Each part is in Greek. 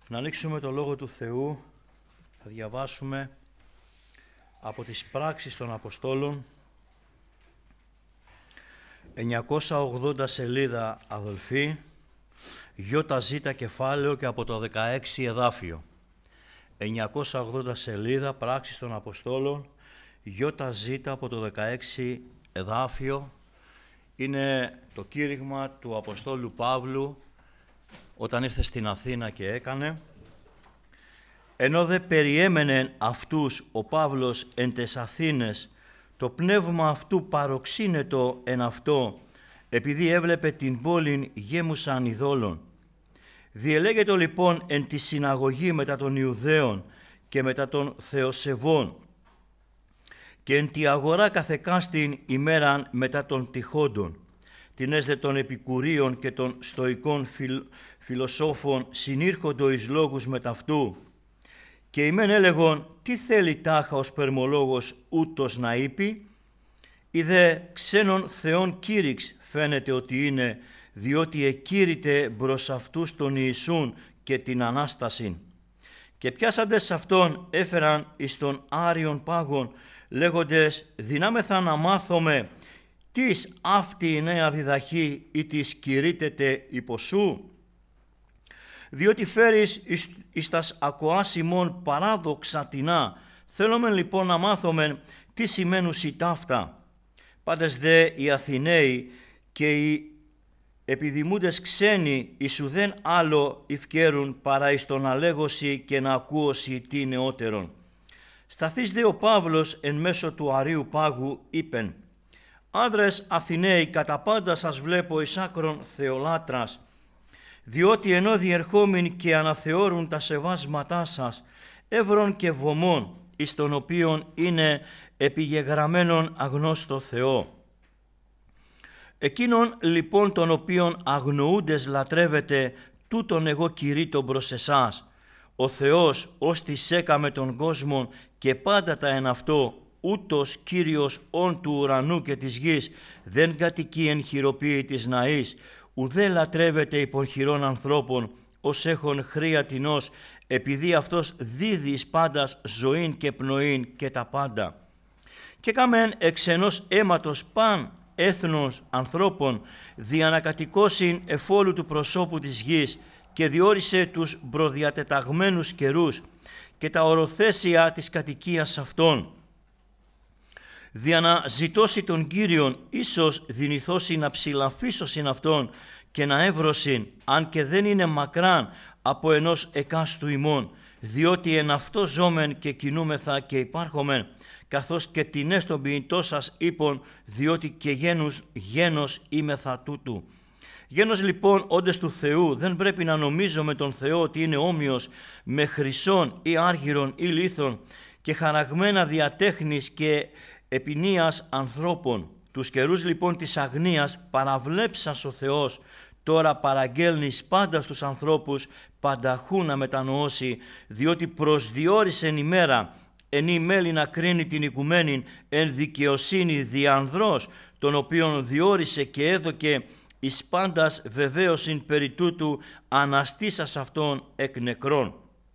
Να ανοίξουμε το Λόγο του Θεού, θα διαβάσουμε από τις Πράξεις των Αποστόλων, 980 σελίδα αδελφοί, ΙΖ κεφάλαιο και από το 16 εδάφιο. 980 σελίδα Πράξεις των Αποστόλων, ΙΖ από το 16 εδάφιο. Είναι το κήρυγμα του Αποστόλου Παύλου όταν ήρθε στην Αθήνα και έκανε. Ενώ δε περιέμενεν αυτούς ο Παύλος εν τες Αθήνες, το πνεύμα αυτού παροξύνετο εν αυτό, επειδή έβλεπε την πόλην γέμουσαν ειδόλων. Διελέγετο λοιπόν εν τη συναγωγή μετά των Ιουδαίων και μετά των Θεοσεβών και εν τη αγορά καθεκάστην ημέραν μετά των τυχόντων. Την έσδε των Επικουρίων και των Στοικών φιλοσόφων συνήρχοντο εις λόγους μεταυτού. Και ημέν έλεγον, τι θέλει τάχα ο σπερμολόγος ούτως να είπε, ή δε ξένων θεών κήρυξ φαίνεται ότι είναι, διότι εκήρυτε μπρος αυτούς τον Ιησούν και την Ανάστασιν. Και πιάσαντες σε αυτόν έφεραν εις τον Άριον πάγον, λέγοντες, δυνάμεθα να μάθομε, τις αυτή η νέα διδαχή ή της κηρύτεται υποσού. Διότι φέρεις εις τας ακοάς ημών παράδοξα τινά, θέλουμε λοιπόν να μάθουμε τι σημαίνουσι ταύτα. Πάντες δε οι Αθηναίοι και οι επιδημούντες ξένοι ισουδέν άλλο ευκαιρούν παρά εις τον αλέγωση και να ακούωση τι νεότερον. Σταθείς δε ο Παύλος εν μέσω του Αρίου Πάγου είπεν, «Άνδρες Αθηναίοι, κατά πάντα σας βλέπω εις άκρον θεολάτρας, διότι ενώ διερχόμην και αναθεώρουν τα σεβάσματά σας, εύρων και βωμών, εις τον οποίον είναι επιγεγραμμένον αγνώστο Θεό. Εκείνον λοιπόν τον οποίον αγνοούντες λατρεύετε, τούτον εγώ κηρύττω προς εσάς. Ο Θεός ως της έκαμε τον κόσμον και πάντα τα εν αυτό, ούτως Κύριος όν του ουρανού και της γης, δεν κατοικεί εν χειροποίητης ναής, ουδέ λατρεύεται υπό χειρών ανθρώπων, ως έχων χρήατινος, επειδή αυτός δίδει εις πάντας ζωήν και πνοήν και τα πάντα. Και κάμεν εξ ενός αίματος παν έθνος ανθρώπων, διανακατοικώσιν εφόλου του προσώπου της γης, και διόρισε τους μπροδιατεταγμένους καιρούς και τα οροθέσια της κατοικίας αυτών. Δια να ζητώσει τον Κύριον, ίσως δυνηθώσει να ψηλαφίσωσιν αυτόν και να εύρωσιν, αν και δεν είναι μακράν από ενός εκάστου ημών, διότι εν αυτό ζώμεν και κινούμεθα και υπάρχομεν, καθώς και την έστω ποιητό σας είπων, διότι και γένος είμεθα τούτου. Γένος λοιπόν όντες του Θεού δεν πρέπει να νομίζω με τον Θεό ότι είναι όμοιος με χρυσόν ή άργυρον ή λίθον και χαραγμένα διατέχνης και επινίας ανθρώπων. Τους καιρούς λοιπόν της αγνίας παραβλέψας ο Θεός, τώρα παραγγέλνεις πάντα στους ανθρώπους πανταχού να μετανοώσει, διότι προσδιορίσεν ημέρα ενή μέλη να κρίνει την οικουμένην εν δικαιοσύνη διανδρός, τον οποίον διόρισε και έδωκε εις πάντας βεβαίωσιν περί τούτου αναστήσας αυτόν εκ νεκρών.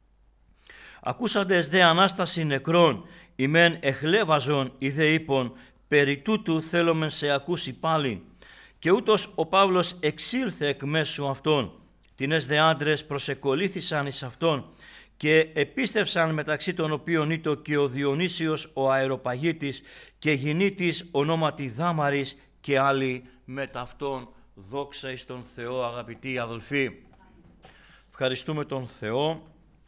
Ακούσαντες δε Ανάσταση νεκρών, ημέν εχλέβαζον ή δε είπων, περί τούτου θέλομεν σε ακούσει πάλι. Και ούτως ο Παύλος εξήλθε εκ μέσου αυτών. Τινές δε άντρες προσεκολήθησαν εις αυτόν και επίστευσαν, μεταξύ των οποίων ήτο και ο Διονύσιος ο Αεροπαγίτης και γυνήτης ονόματι Δάμαρης και άλλοι μετά αυτόν. Δόξα εις τον Θεό, αγαπητοί αδελφοί. Ευχαριστούμε τον Θεό.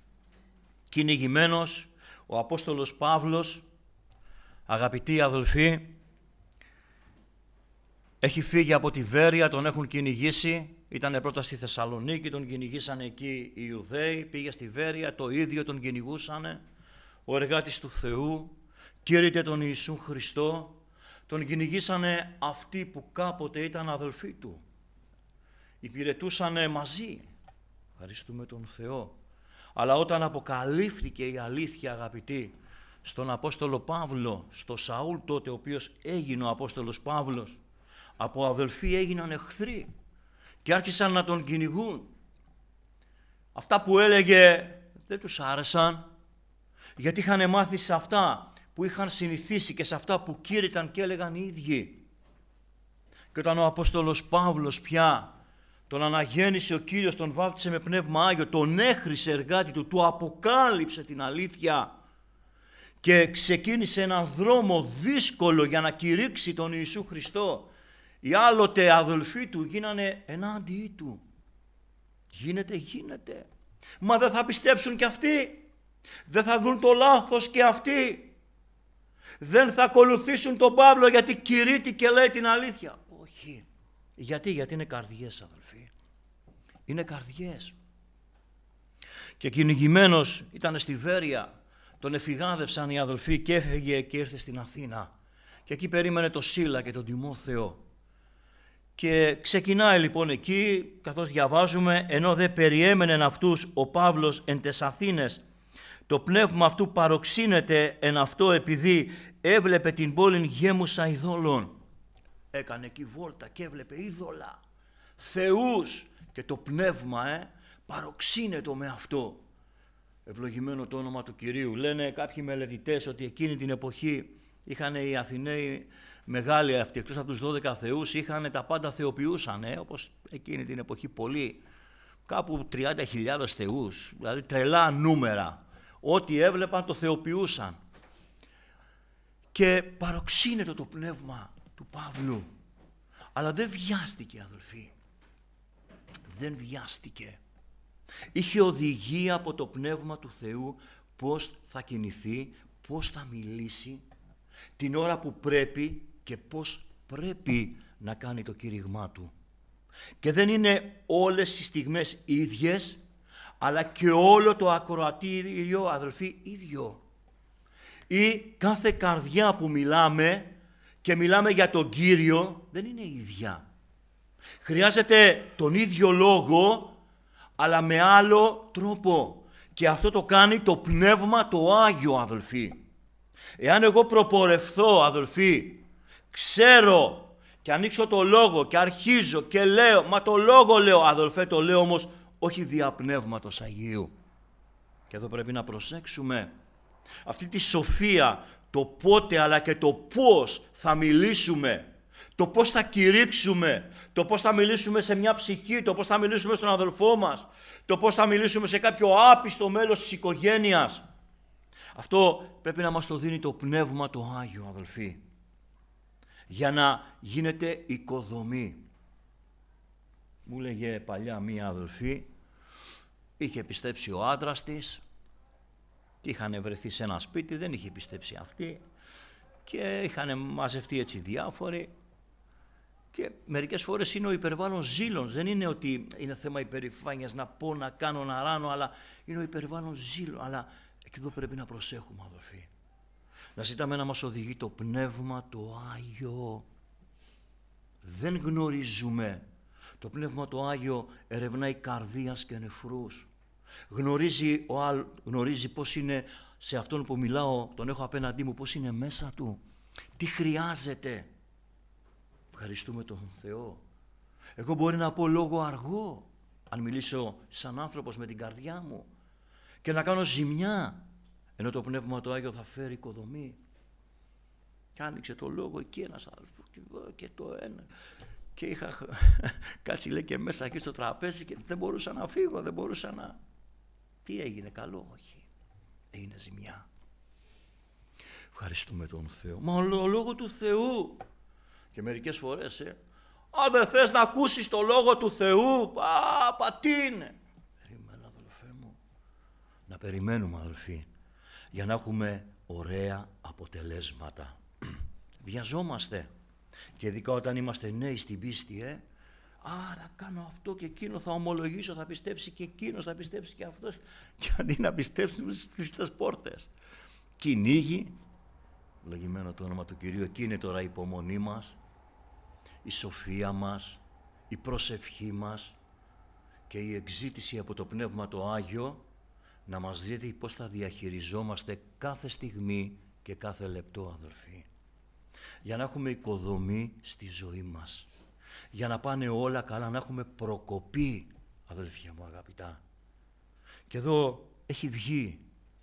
Κυνηγημένος ο Απόστολος Παύλος, αγαπητοί αδελφοί, έχει φύγει από τη Βέρεια, τον έχουν κυνηγήσει. Ήταν πρώτα στη Θεσσαλονίκη, τον κυνηγήσαν εκεί οι Ιουδαίοι, πήγε στη Βέρεια, το ίδιο τον κυνηγούσανε. Ο εργάτης του Θεού, κήρυτε τον Ιησού Χριστό, τον κυνηγήσανε αυτοί που κάποτε ήταν αδελφοί του. Υπηρετούσανε μαζί. Ευχαριστούμε τον Θεό. Αλλά όταν αποκαλύφθηκε η αλήθεια, αγαπητοί, στον Απόστολο Παύλο, στο Σαούλ τότε, ο οποίος έγινε ο Απόστολος Παύλος, από αδελφοί έγιναν εχθροί και άρχισαν να τον κυνηγούν. Αυτά που έλεγε δεν τους άρεσαν, γιατί είχαν μάθει σε αυτά που είχαν συνηθίσει και σε αυτά που κήρυταν και έλεγαν οι ίδιοι. Και όταν ο Απόστολος Παύλος πια τον αναγέννησε ο Κύριος, τον βάφτισε με Πνεύμα Άγιο, τον έχρισε εργάτη του αποκάλυψε την αλήθεια και ξεκίνησε έναν δρόμο δύσκολο για να κηρύξει τον Ιησού Χριστό. Οι άλλοτε αδελφοί του γίνανε ενάντιοι του. Γίνεται. Μα δεν θα πιστέψουν κι αυτοί. Δεν θα δουν το λάθος και αυτοί. Δεν θα ακολουθήσουν τον Παύλο γιατί κηρύττει και λέει την αλήθεια. Όχι. Γιατί είναι καρδιές, αδελφοί. Είναι καρδιές. Και κυνηγημένος ήταν στη Βέρεια. Τον εφηγάδευσαν οι αδελφοί και έφυγε και ήρθε στην Αθήνα. Και εκεί περίμενε τον Σίλα και τον Τιμόθεο. Και ξεκινάει λοιπόν εκεί, καθώς διαβάζουμε, ενώ δε περιέμενεν αυτούς ο Παύλος εν τες Αθήνες, το πνεύμα αυτού παροξύνεται εν αυτό επειδή έβλεπε την πόλην γέμουσα ειδόλων. Έκανε εκεί βόλτα και έβλεπε είδωλα, θεούς, και το πνεύμα παροξύνεται με αυτό. Ευλογημένο το όνομα του Κυρίου. Λένε κάποιοι μελετητές ότι εκείνη την εποχή είχαν οι Αθηναίοι μεγάλοι αυτοί, εκτός από τους 12 θεούς, είχαν τα πάντα θεοποιούσαν, όπως εκείνη την εποχή πολλοί, κάπου 30.000 θεούς, δηλαδή τρελά νούμερα. Ό,τι έβλεπαν το θεοποιούσαν. Και παροξύνεται το πνεύμα του Παύλου. Αλλά δεν βιάστηκε, αδελφοί. Δεν βιάστηκε. Είχε οδηγία από το πνεύμα του Θεού πώς θα κινηθεί, πώς θα μιλήσει, την ώρα που πρέπει και πώς πρέπει να κάνει το κήρυγμά του. Και δεν είναι όλες οι στιγμές ίδιες, αλλά και όλο το ακροατήριο, αδελφοί, ίδιο. Ή κάθε καρδιά που μιλάμε και μιλάμε για τον Κύριο δεν είναι ίδια. Χρειάζεται τον ίδιο λόγο, αλλά με άλλο τρόπο. Και αυτό το κάνει το Πνεύμα το Άγιο, αδελφοί. Εάν εγώ προπορευθώ, αδελφοί, ξέρω και ανοίξω το λόγο και αρχίζω και λέω, μα το λόγο λέω, αδελφέ, το λέω όμως όχι δια Πνεύματος Αγίου. Και εδώ πρέπει να προσέξουμε αυτή τη σοφία, το πότε αλλά και το πώς θα μιλήσουμε, το πώς θα κηρύξουμε, το πώς θα μιλήσουμε σε μια ψυχή, το πώς θα μιλήσουμε στον αδελφό μας, το πώς θα μιλήσουμε σε κάποιο άπιστο μέλος της οικογένειας. Αυτό πρέπει να μας το δίνει το Πνεύμα το Άγιο, αδελφοί, για να γίνεται οικοδομή. Μου λέγε παλιά μία αδελφή, είχε πιστέψει ο άντρας της, είχαν βρεθεί σε ένα σπίτι, δεν είχε πιστέψει αυτή και είχαν μαζευτεί έτσι διάφοροι και μερικές φορές είναι ο υπερβάλλον ζήλος. Δεν είναι ότι είναι θέμα υπερηφάνειας να πω, να κάνω, να ράνω, αλλά είναι ο υπερβάλλον ζήλος. Αλλά και εδώ πρέπει να προσέχουμε, αδελφοί. Να ζητάμε να μας οδηγεί το Πνεύμα το Άγιο. Δεν γνωρίζουμε. Το Πνεύμα το Άγιο ερευνάει καρδίας και νεφρούς. Γνωρίζει πώς είναι σε αυτόν που μιλάω, τον έχω απέναντί μου, πώς είναι μέσα του. Τι χρειάζεται. Ευχαριστούμε τον Θεό. Εγώ μπορεί να πω λόγο αργό, αν μιλήσω σαν άνθρωπος με την καρδιά μου, και να κάνω ζημιά, ενώ το Πνεύμα το Άγιο θα φέρει οικοδομή. Και άνοιξε το λόγο εκεί ένας αδελφός και το ένα. Και είχα κάτσει, λέει, και μέσα εκεί στο τραπέζι και δεν μπορούσα να φύγω, δεν μπορούσα να... Τι έγινε, καλό, όχι. Έγινε ζημιά. Ευχαριστούμε τον Θεό. Μα ο λόγο του Θεού. Και μερικές φορές, αν δεν θες να ακούσεις το λόγο του Θεού, τι είναι. Περίμενα, αδελφέ μου. Να περιμένουμε, αδελφοί, για να έχουμε ωραία αποτελέσματα. Βιαζόμαστε. Και ειδικά όταν είμαστε νέοι στην πίστη, άρα κάνω αυτό και εκείνο, θα ομολογήσω, θα πιστέψει και εκείνος, θα πιστέψει και αυτός. Και αντί να πιστέψουμε στις κλειστές πόρτες. Κυνήγι, λογημένο το όνομα του Κυρίου, εκεί είναι τώρα η υπομονή μας, η σοφία μας, η προσευχή μας και η εξήτηση από το Πνεύμα το Άγιο να μας δείτε πώς θα διαχειριζόμαστε κάθε στιγμή και κάθε λεπτό, αδελφοί. Για να έχουμε οικοδομή στη ζωή μας. Για να πάνε όλα καλά, να έχουμε προκοπή, αδελφιά μου αγαπητά. Και εδώ έχει βγει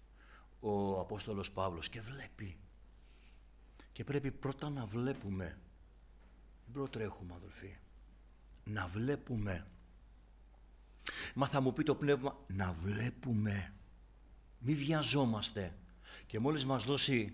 ο Απόστολος Παύλος και βλέπει. Και πρέπει πρώτα να βλέπουμε. Δεν προτρέχουμε, αδελφοί. Να βλέπουμε. Μα θα μου πει το πνεύμα, να βλέπουμε. Μη βιαζόμαστε. Και μόλις μας δώσει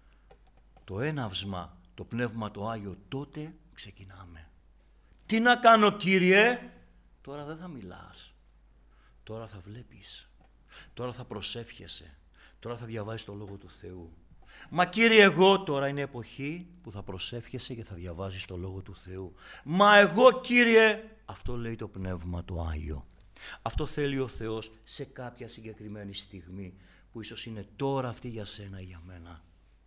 το έναυσμα, το Πνεύμα το Άγιο, τότε ξεκινάμε. Τι να κάνω, Κύριε? Τώρα δεν θα μιλάς. Τώρα θα βλέπεις. Τώρα θα προσεύχεσαι. Τώρα θα διαβάζεις το Λόγο του Θεού. Μα Κύριε, εγώ τώρα είναι εποχή που θα προσεύχεσαι και θα διαβάζεις το Λόγο του Θεού. Μα εγώ, Κύριε, αυτό λέει το Πνεύμα το Άγιο. Αυτό θέλει ο Θεός σε κάποια συγκεκριμένη στιγμή που ίσως είναι τώρα αυτή για σένα ή για μένα.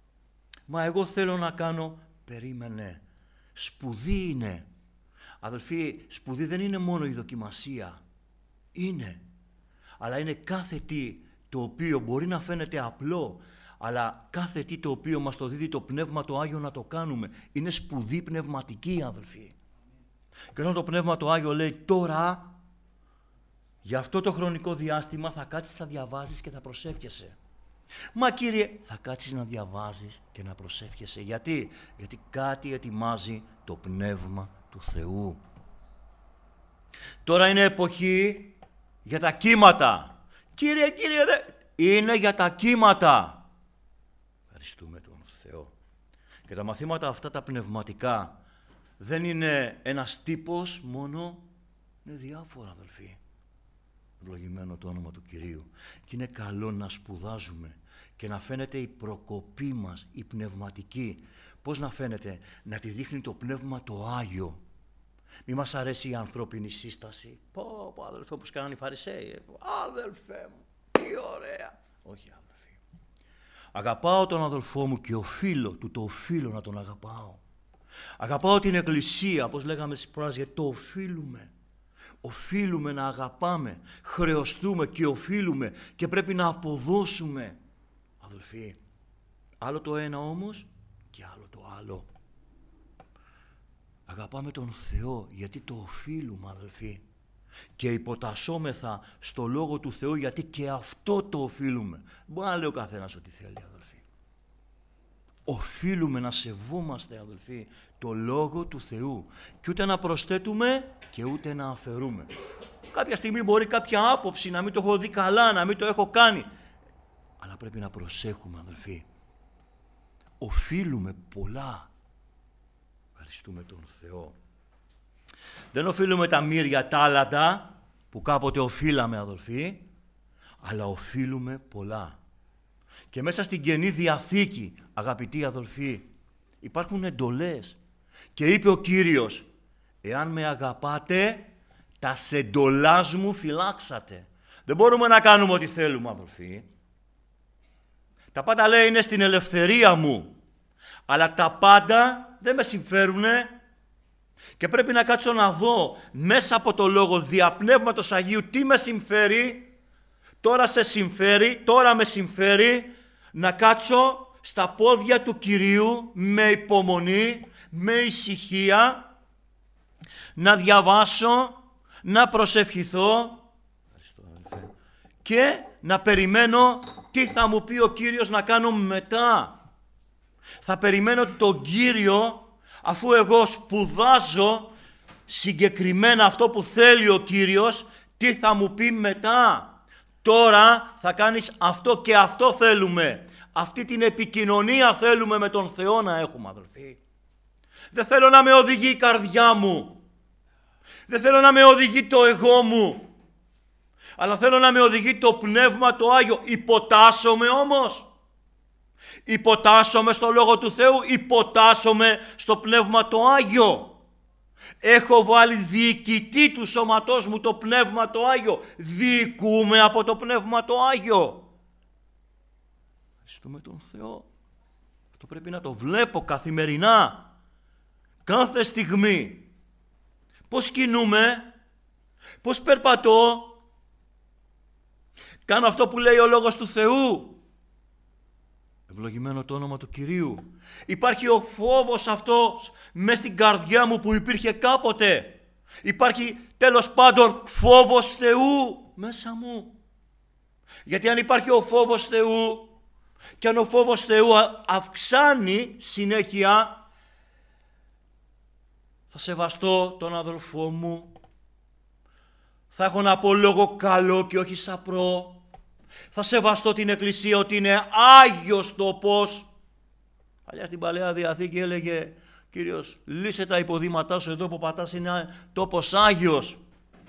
Μα εγώ θέλω να κάνω, περίμενε. Σπουδή είναι. Αδελφοί, σπουδή δεν είναι μόνο η δοκιμασία. Είναι. Αλλά είναι κάθε τι το οποίο μπορεί να φαίνεται απλό, αλλά κάθε τι το οποίο μας το δίδει το Πνεύμα το Άγιο να το κάνουμε. Είναι σπουδή πνευματική, αδελφοί. Και όταν το Πνεύμα το Άγιο λέει τώρα, για αυτό το χρονικό διάστημα θα κάτσεις, θα διαβάζεις και θα προσεύχεσαι. Μα Κύριε, θα κάτσεις να διαβάζεις και να προσεύχεσαι. Γιατί? Γιατί κάτι ετοιμάζει το Πνεύμα του Θεού. Τώρα είναι εποχή για τα κύματα. Κύριε, είναι για τα κύματα. Ευχαριστούμε τον Θεό. Και τα μαθήματα αυτά τα πνευματικά δεν είναι ένας τύπος μόνο, είναι διάφορα, αδελφοί. Ευλογημένο το όνομα του Κυρίου. Και είναι καλό να σπουδάζουμε και να φαίνεται η προκοπή μας, η πνευματική. Πώς να φαίνεται? Να τη δείχνει το Πνεύμα το Άγιο. Μη μας αρέσει η ανθρώπινη σύσταση. Πω αδελφέ, όπως κάνανε οι Φαρισαίοι. Αδελφέ μου, τι ωραία. Όχι, αδελφοί. Αγαπάω τον αδελφό μου και το οφείλω να τον αγαπάω. Αγαπάω την Εκκλησία, όπως λέγαμε στις προάλλες, γιατί το οφείλουμε. Οφείλουμε να αγαπάμε, χρεωστούμε και οφείλουμε και πρέπει να αποδώσουμε. Αδελφοί, άλλο το ένα όμως και άλλο το άλλο. Αγαπάμε τον Θεό γιατί το οφείλουμε, αδελφοί. Και υποτασσόμεθα στο Λόγο του Θεού γιατί και αυτό το οφείλουμε. Μπορεί να λέει ο καθένας ό,τι θέλει, αδελφοί. Οφείλουμε να σεβόμαστε, αδελφοί, το Λόγο του Θεού. Και ούτε να προσθέτουμε και ούτε να αφαιρούμε. Κάποια στιγμή μπορεί κάποια άποψη να μην το έχω δει καλά, να μην το έχω κάνει. Αλλά πρέπει να προσέχουμε, αδελφοί. Οφείλουμε πολλά. Ευχαριστούμε τον Θεό. Δεν οφείλουμε τα μύρια τάλαντα που κάποτε οφείλαμε, αδελφοί, αλλά οφείλουμε πολλά. Και μέσα στην Καινή Διαθήκη, αγαπητοί αδελφοί, υπάρχουν εντολές. Και είπε ο Κύριος, εάν με αγαπάτε, τα εντολάς μου φυλάξατε. Δεν μπορούμε να κάνουμε ό,τι θέλουμε, αδελφοί. Τα πάντα, λέει, είναι στην ελευθερία μου. Αλλά τα πάντα δεν με συμφέρουνε. Και πρέπει να κάτσω να δω μέσα από το Λόγο δια Πνεύματος Αγίου τι με συμφέρει. Τώρα σε συμφέρει, τώρα με συμφέρει να κάτσω στα πόδια του Κυρίου με υπομονή, με ησυχία, να διαβάσω, να προσευχηθώ και να περιμένω τι θα μου πει ο Κύριος να κάνω μετά. Θα περιμένω τον Κύριο αφού εγώ σπουδάζω συγκεκριμένα αυτό που θέλει ο Κύριος, τι θα μου πει μετά. Τώρα θα κάνεις αυτό και αυτό θέλουμε. Αυτή την επικοινωνία θέλουμε με τον Θεό να έχουμε, αδελφοί. Δεν θέλω να με οδηγεί η καρδιά μου. Δεν θέλω να με οδηγεί το εγώ μου. Αλλά θέλω να με οδηγεί το Πνεύμα το Άγιο. Υποτάσσομαι όμως. Υποτάσσομαι στο Λόγο του Θεού. Υποτάσσομαι στο Πνεύμα το Άγιο. Έχω βάλει διοικητή του σώματός μου το Πνεύμα το Άγιο. Διοικούμε από το Πνεύμα το Άγιο. Ευχαριστούμε τον Θεό. Αυτό πρέπει να το βλέπω καθημερινά. Κάθε στιγμή. Πώς κινούμε, πώς περπατώ. Κάνω αυτό που λέει ο Λόγος του Θεού. Ευλογημένο το όνομα του Κυρίου. Υπάρχει ο φόβος αυτός μες στην καρδιά μου που υπήρχε κάποτε. Υπάρχει τέλος πάντων φόβος Θεού μέσα μου. Γιατί αν υπάρχει ο φόβος Θεού και αν ο φόβος Θεού αυξάνει συνέχεια, θα σεβαστώ τον αδελφό μου, θα έχω να πω λόγο καλό και όχι σαπρό, θα σεβαστώ την Εκκλησία ότι είναι Άγιος τόπος. Παλιά στην Παλαιά Διαθήκη έλεγε Κύριος, λύσε τα υποδήματά σου, εδώ που πατάς είναι τόπος Άγιος.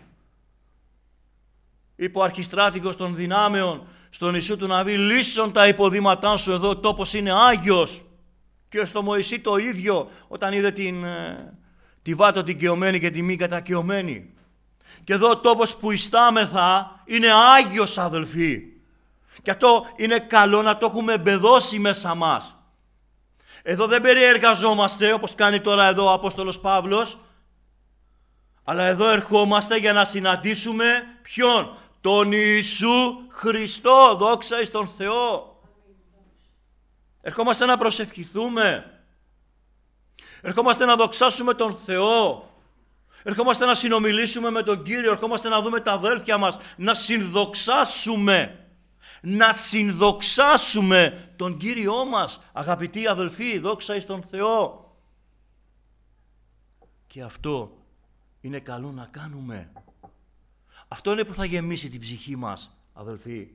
Είπε ο αρχιστράτηγος των δυνάμεων στον Ιησού του Ναβί, λύσον τα υποδήματά σου, εδώ τόπος είναι Άγιος. Και στο Μωυσή το ίδιο, όταν είδε τη βάτο την καιωμένη και τη μη κατακαιωμένη. Και εδώ ο τόπος που ιστάμεθα είναι Άγιος, αδελφοί. Και αυτό είναι καλό να το έχουμε εμπεδώσει μέσα μας. Εδώ δεν περιεργαζόμαστε όπως κάνει τώρα εδώ ο Απόστολος Παύλος, αλλά εδώ ερχόμαστε για να συναντήσουμε ποιον? Τον Ιησού Χριστό, δόξα εις τον Θεό. Ερχόμαστε να προσευχηθούμε. Ερχόμαστε να δοξάσουμε τον Θεό. Ερχόμαστε να συνομιλήσουμε με τον Κύριο. Ερχόμαστε να δούμε τα αδέλφια μας, να συνδοξάσουμε. Να συνδοξάσουμε τον Κύριό μας, αγαπητοί αδελφοί, δόξα εις τον Θεό. Και αυτό είναι καλό να κάνουμε. Αυτό είναι που θα γεμίσει την ψυχή μας, αδελφοί.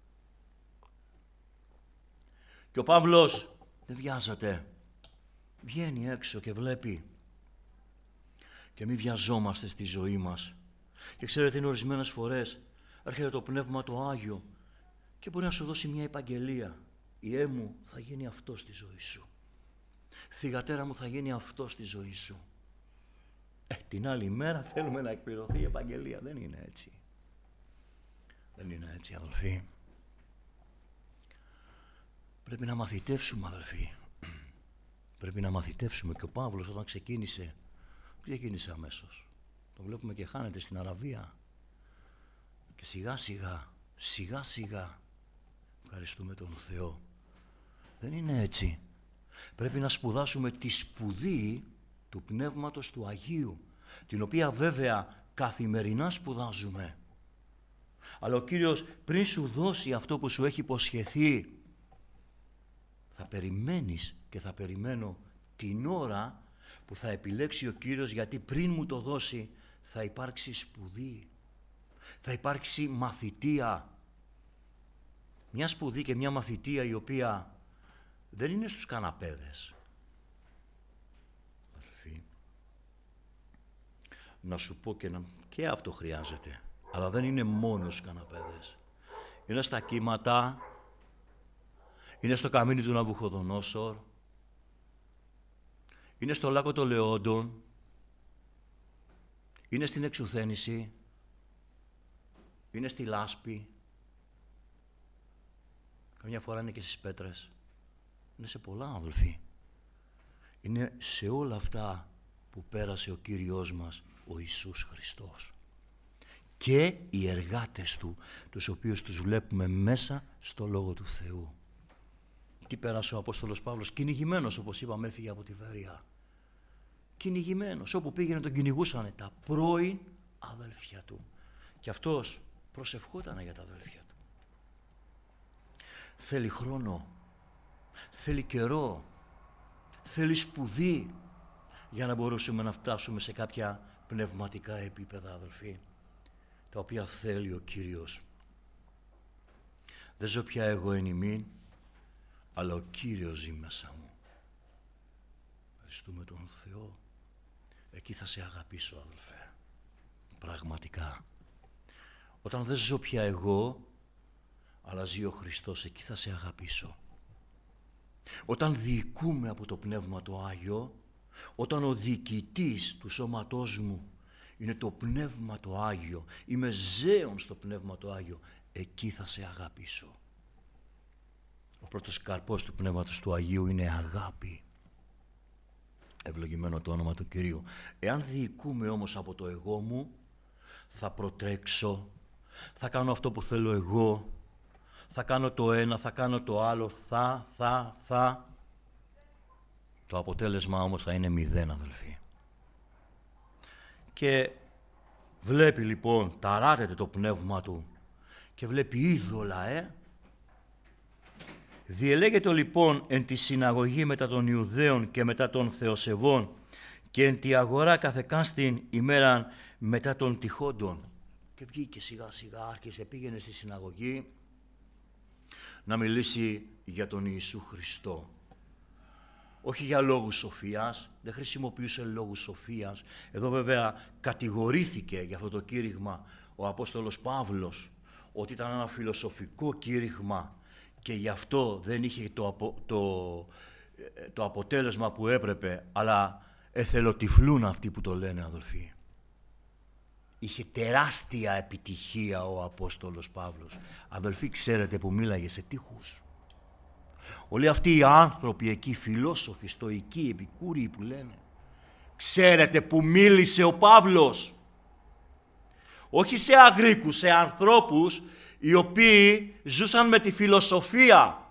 Και ο Παύλος δεν βιάζεται. Βγαίνει έξω και βλέπει. Και μην βιαζόμαστε στη ζωή μας. Και ξέρετε, είναι ορισμένες φορές έρχεται το Πνεύμα το Άγιο και μπορεί να σου δώσει μια επαγγελία. Ιε μου, θα γίνει αυτό στη ζωή σου. Θυγατέρα μου, θα γίνει αυτό στη ζωή σου. Την άλλη μέρα θέλουμε να εκπληρωθεί η επαγγελία. Δεν είναι έτσι. Δεν είναι έτσι, αδελφοί. Πρέπει να μαθητεύσουμε, αδελφοί. Πρέπει να μαθητεύσουμε. Και ο Παύλος όταν ξεκίνησε αμέσως. Το βλέπουμε και χάνεται στην Αραβία. Και σιγά σιγά ευχαριστούμε τον Θεό. Δεν είναι έτσι. Πρέπει να σπουδάσουμε τη σπουδή του Πνεύματος του Αγίου, την οποία βέβαια καθημερινά σπουδάζουμε. Αλλά ο Κύριος πριν σου δώσει αυτό που σου έχει υποσχεθεί, θα περιμένεις και θα περιμένω την ώρα που θα επιλέξει ο Κύριος, γιατί πριν μου το δώσει θα υπάρξει σπουδή, θα υπάρξει μαθητεία. Μια σπουδή και μια μαθητεία η οποία δεν είναι στους καναπέδες. Να σου πω και αυτό χρειάζεται, αλλά δεν είναι μόνο στους καναπέδες. Είναι στα κύματα, είναι στο καμίνι του Ναβουχοδονόσορ, είναι στο λάκκο των Λεόντων, είναι στην εξουθένηση, είναι στη λάσπη, καμιά φορά είναι και στις πέτρες, είναι σε πολλά, αδελφοί. Είναι σε όλα αυτά που πέρασε ο Κύριος μας, ο Ιησούς Χριστός. Και οι εργάτες Του, τους οποίους τους βλέπουμε μέσα στο Λόγο του Θεού. Τι πέρασε ο Απόστολος Παύλος? Κυνηγημένος, όπως είπαμε, έφυγε από τη Βερία. Κυνηγημένος, όπου πήγαινε τον κυνηγούσανε τα πρώην αδέλφια του. Και αυτός προσευχόταν για τα αδέλφια του. Θέλει χρόνο, θέλει καιρό, θέλει σπουδή για να μπορούσουμε να φτάσουμε σε κάποια πνευματικά επίπεδα, αδελφοί, τα οποία θέλει ο Κύριος. Δεν ζω πια εγώ εν ημίν, αλλά ο Κύριος ζει μέσα μου. Ευχαριστούμε τον Θεό. Εκεί θα σε αγαπήσω, αδελφέ. Πραγματικά. Όταν δεν ζω πια εγώ, αλλά ζει ο Χριστός, εκεί θα σε αγαπήσω. Όταν διοικούμε από το Πνεύμα το Άγιο, όταν ο διοικητής του σώματός μου είναι το Πνεύμα το Άγιο, είμαι ζέων στο Πνεύμα το Άγιο, εκεί θα σε αγαπήσω. Ο πρώτος καρπός του Πνεύματος του Αγίου είναι αγάπη. Ευλογημένο το όνομα του Κυρίου. Εάν διοικούμε όμως από το εγώ μου, θα προτρέξω, θα κάνω αυτό που θέλω εγώ, θα κάνω το ένα, θα κάνω το άλλο, θα. Το αποτέλεσμα όμως θα είναι 0, αδελφοί. Και βλέπει λοιπόν, ταράτεται το πνεύμα του και βλέπει είδωλα, Διελέγεται λοιπόν εν τη συναγωγή μετά των Ιουδαίων και μετά των Θεοσεβών και εν τη αγορά καθεκάν στην ημέραν μετά των τυχόντων. Και βγήκε σιγά σιγά, άρχισε, πήγαινε στη συναγωγή να μιλήσει για τον Ιησού Χριστό. Όχι για λόγους σοφίας, δεν χρησιμοποιούσε λόγους σοφίας. Εδώ βέβαια κατηγορήθηκε για αυτό το κήρυγμα ο Απόστολος Παύλος, ότι ήταν ένα φιλοσοφικό κήρυγμα και γι' αυτό δεν είχε το αποτέλεσμα που έπρεπε, αλλά εθελοτυφλούν αυτοί που το λένε, αδελφοί. Είχε τεράστια επιτυχία ο Απόστολος Παύλος. Αδελφοί, ξέρετε που μίλαγε σε τείχους. Όλοι αυτοί οι άνθρωποι εκεί, φιλόσοφοι, στοικοί, επικούριοι που λένε, ξέρετε που μίλησε ο Παύλος? Όχι σε Αγρίκους, σε ανθρώπους οι οποίοι ζούσαν με τη φιλοσοφία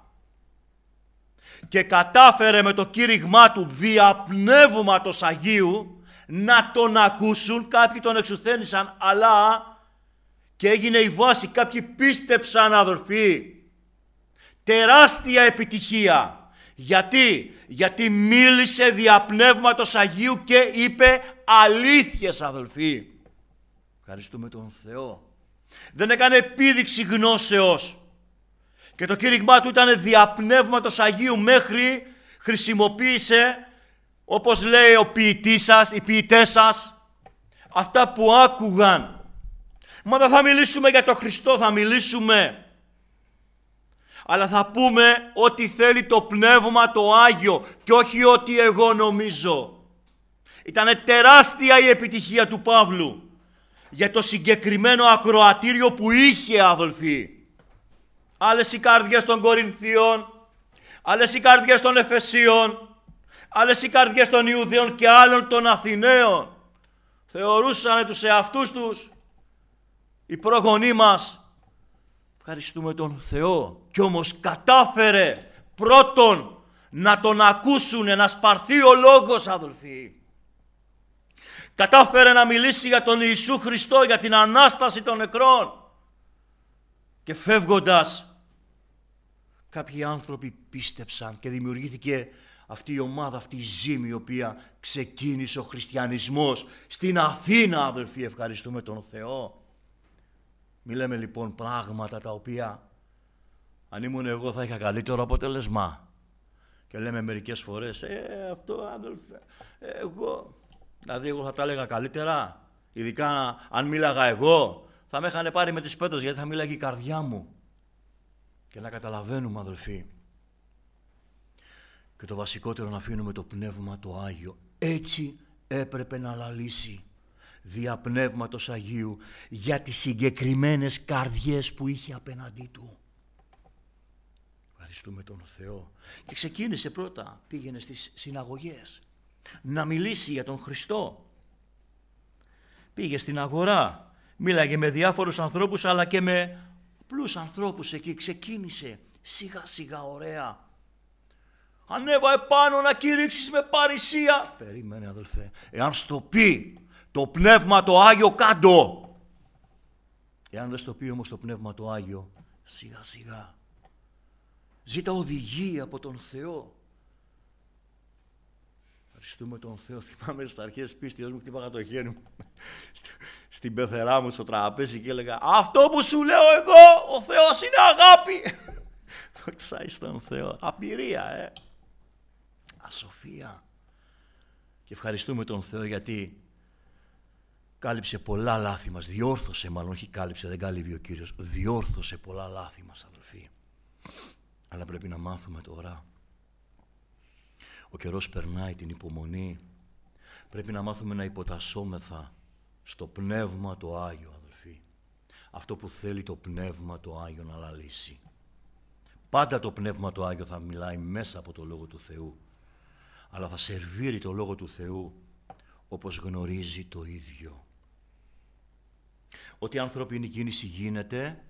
και κατάφερε με το κήρυγμά του δια Πνεύματος Αγίου να τον ακούσουν. Κάποιοι τον εξουθένησαν, αλλά και έγινε η βάση. Κάποιοι πίστεψαν, αδελφοί. Τεράστια επιτυχία. Γιατί μίλησε δια Πνεύματος Αγίου και είπε αλήθειες, αδελφοί. Ευχαριστούμε τον Θεό. Δεν έκανε επίδειξη γνώσεως. Και το κήρυγμά του ήταν δια Πνεύματος Αγίου, μέχρι χρησιμοποίησε, όπως λέει ο ποιητής σας, οι ποιητές σας, αυτά που άκουγαν. Μα δεν θα μιλήσουμε για τον Χριστό, θα μιλήσουμε. Αλλά θα πούμε ό,τι θέλει το Πνεύμα το Άγιο και όχι ό,τι εγώ νομίζω. Ήτανε τεράστια η επιτυχία του Παύλου για το συγκεκριμένο ακροατήριο που είχε, αδελφοί. Άλλες οι καρδιές των Κορινθίων, άλλες οι καρδιές των Εφεσίων, άλλες οι καρδιές των Ιουδαίων και άλλων των Αθηναίων. Θεωρούσαν τους εαυτούς τους οι προγονείς μας. Ευχαριστούμε τον Θεό. Κι όμως κατάφερε πρώτον να τον ακούσουν, να σπαρθεί ο λόγος, αδελφοί. Κατάφερε να μιλήσει για τον Ιησού Χριστό, για την Ανάσταση των νεκρών. Και φεύγοντας, κάποιοι άνθρωποι πίστεψαν και δημιουργήθηκε αυτή η ομάδα, αυτή η ζήμη, η οποία ξεκίνησε ο χριστιανισμός στην Αθήνα, αδελφοί. Ευχαριστούμε τον Θεό. Μη λέμε λοιπόν πράγματα τα οποία, αν ήμουν εγώ, θα είχα καλύτερο αποτέλεσμα. Και λέμε μερικές φορές, αυτό, αδελφέ, δηλαδή εγώ θα τα έλεγα καλύτερα. Ειδικά αν μίλαγα εγώ, θα με είχαν πάρει με τις πέτρες, γιατί θα μίλαγε η καρδιά μου. Και να καταλαβαίνουμε, αδελφοί, και το βασικότερο, να αφήνουμε το Πνεύμα το Άγιο. Έτσι έπρεπε να λαλήσει δια Πνεύματος Αγίου για τις συγκεκριμένες καρδιές που είχε απέναντί του. Ευχαριστούμε τον Θεό. Και ξεκίνησε πρώτα, πήγαινε στις συναγωγές να μιλήσει για τον Χριστό. Πήγε στην αγορά, μίλαγε με διάφορους ανθρώπους, αλλά και με απλούς ανθρώπους εκεί. Ξεκίνησε σιγά σιγά, ωραία. Ανέβα επάνω να κηρύξεις με παρησία. Περίμενε, αδελφέ. Εάν στο πει το Πνεύμα το Άγιο, κάντο. Εάν δεν στο πει όμως το Πνεύμα το Άγιο, σιγά σιγά. Ζήτα οδηγία από τον Θεό. Ευχαριστούμε τον Θεό. Θυμάμαι στις αρχές πίστης μου, χτύπαγα το χέρι μου στην πεθερά μου στο τραπέζι και έλεγα, αυτό που σου λέω εγώ, ο Θεός είναι αγάπη. Δόξα εις τον Θεό. Απειρία, ασοφία. Και ευχαριστούμε τον Θεό, γιατί κάλυψε πολλά λάθη μας. Διόρθωσε, μάλλον, όχι κάλυψε, δεν κάλυβε ο Κύριος. Διόρθωσε πολλά λάθη μας, αδελφοί. Αλλά πρέπει να μάθουμε τώρα. Ο καιρός περνάει, την υπομονή. Πρέπει να μάθουμε να υποτασσόμεθα στο Πνεύμα το Άγιο, αδελφοί. Αυτό που θέλει το Πνεύμα το Άγιο να λαλήσει. Πάντα το Πνεύμα το Άγιο θα μιλάει μέσα από το Λόγο του Θεού. Αλλά θα σερβίρει το Λόγο του Θεού όπως γνωρίζει το ίδιο. Ό,τι ανθρώπινη κίνηση γίνεται,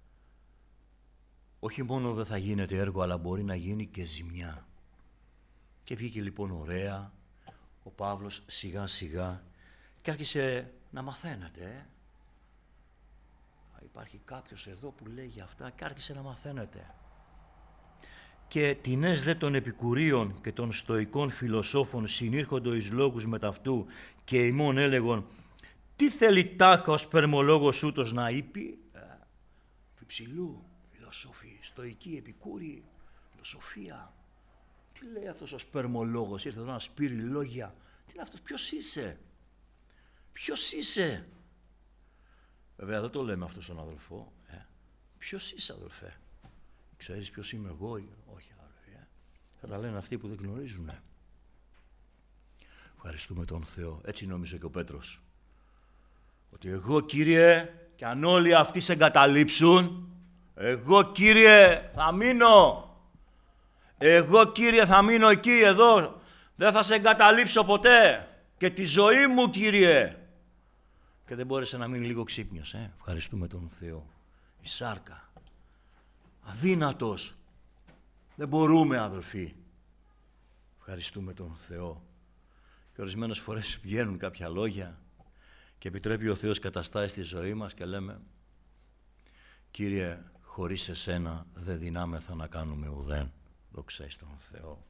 όχι μόνο δεν θα γίνεται έργο, αλλά μπορεί να γίνει και ζημιά. Και βγήκε λοιπόν ωραία ο Παύλος σιγά σιγά και άρχισε να μαθαίνεται. υπάρχει κάποιος εδώ που λέγει αυτά και άρχισε να μαθαίνετε. Και τινές δε των επικουρίων και των στοικών φιλοσόφων συνήρχοντο εις λόγους μεταυτού και ημών έλεγον τι θέλει τάχα ο σπερμολόγος ούτως να είπε. Υψηλού, φιλοσόφοι, στοικοί, επικούροι, φιλοσοφία. Τι λέει αυτός ο σπερμολόγος, ήρθε εδώ να σπείρει λόγια. Τι είναι αυτός, ποιος είσαι, ποιος είσαι. Βέβαια δεν το λέμε αυτό στον αδελφό. Ποιος είσαι αδελφέ, ξέρεις ποιος είμαι εγώ, όχι αδελφέ. Θα τα λένε αυτοί που δεν γνωρίζουν. Ευχαριστούμε τον Θεό, έτσι νόμιζε και ο Πέτρος. Ότι εγώ Κύριε, κι αν όλοι αυτοί σε εγκαταλείψουν, εγώ Κύριε θα μείνω. Εγώ Κύριε θα μείνω εκεί, εδώ. Δεν θα σε εγκαταλείψω ποτέ. Και τη ζωή μου Κύριε. Και δεν μπόρεσε να μείνει λίγο ξύπνιος. Ευχαριστούμε τον Θεό. Η σάρκα. Αδύνατος. Δεν μπορούμε αδελφοί. Ευχαριστούμε τον Θεό. Και ορισμένες φορές βγαίνουν κάποια λόγια και επιτρέπει ο Θεός καταστάσεις στη ζωή μας και λέμε Κύριε, χωρίς εσένα δεν δυνάμεθα να κάνουμε ουδέν. Δόξα εις τον Θεό.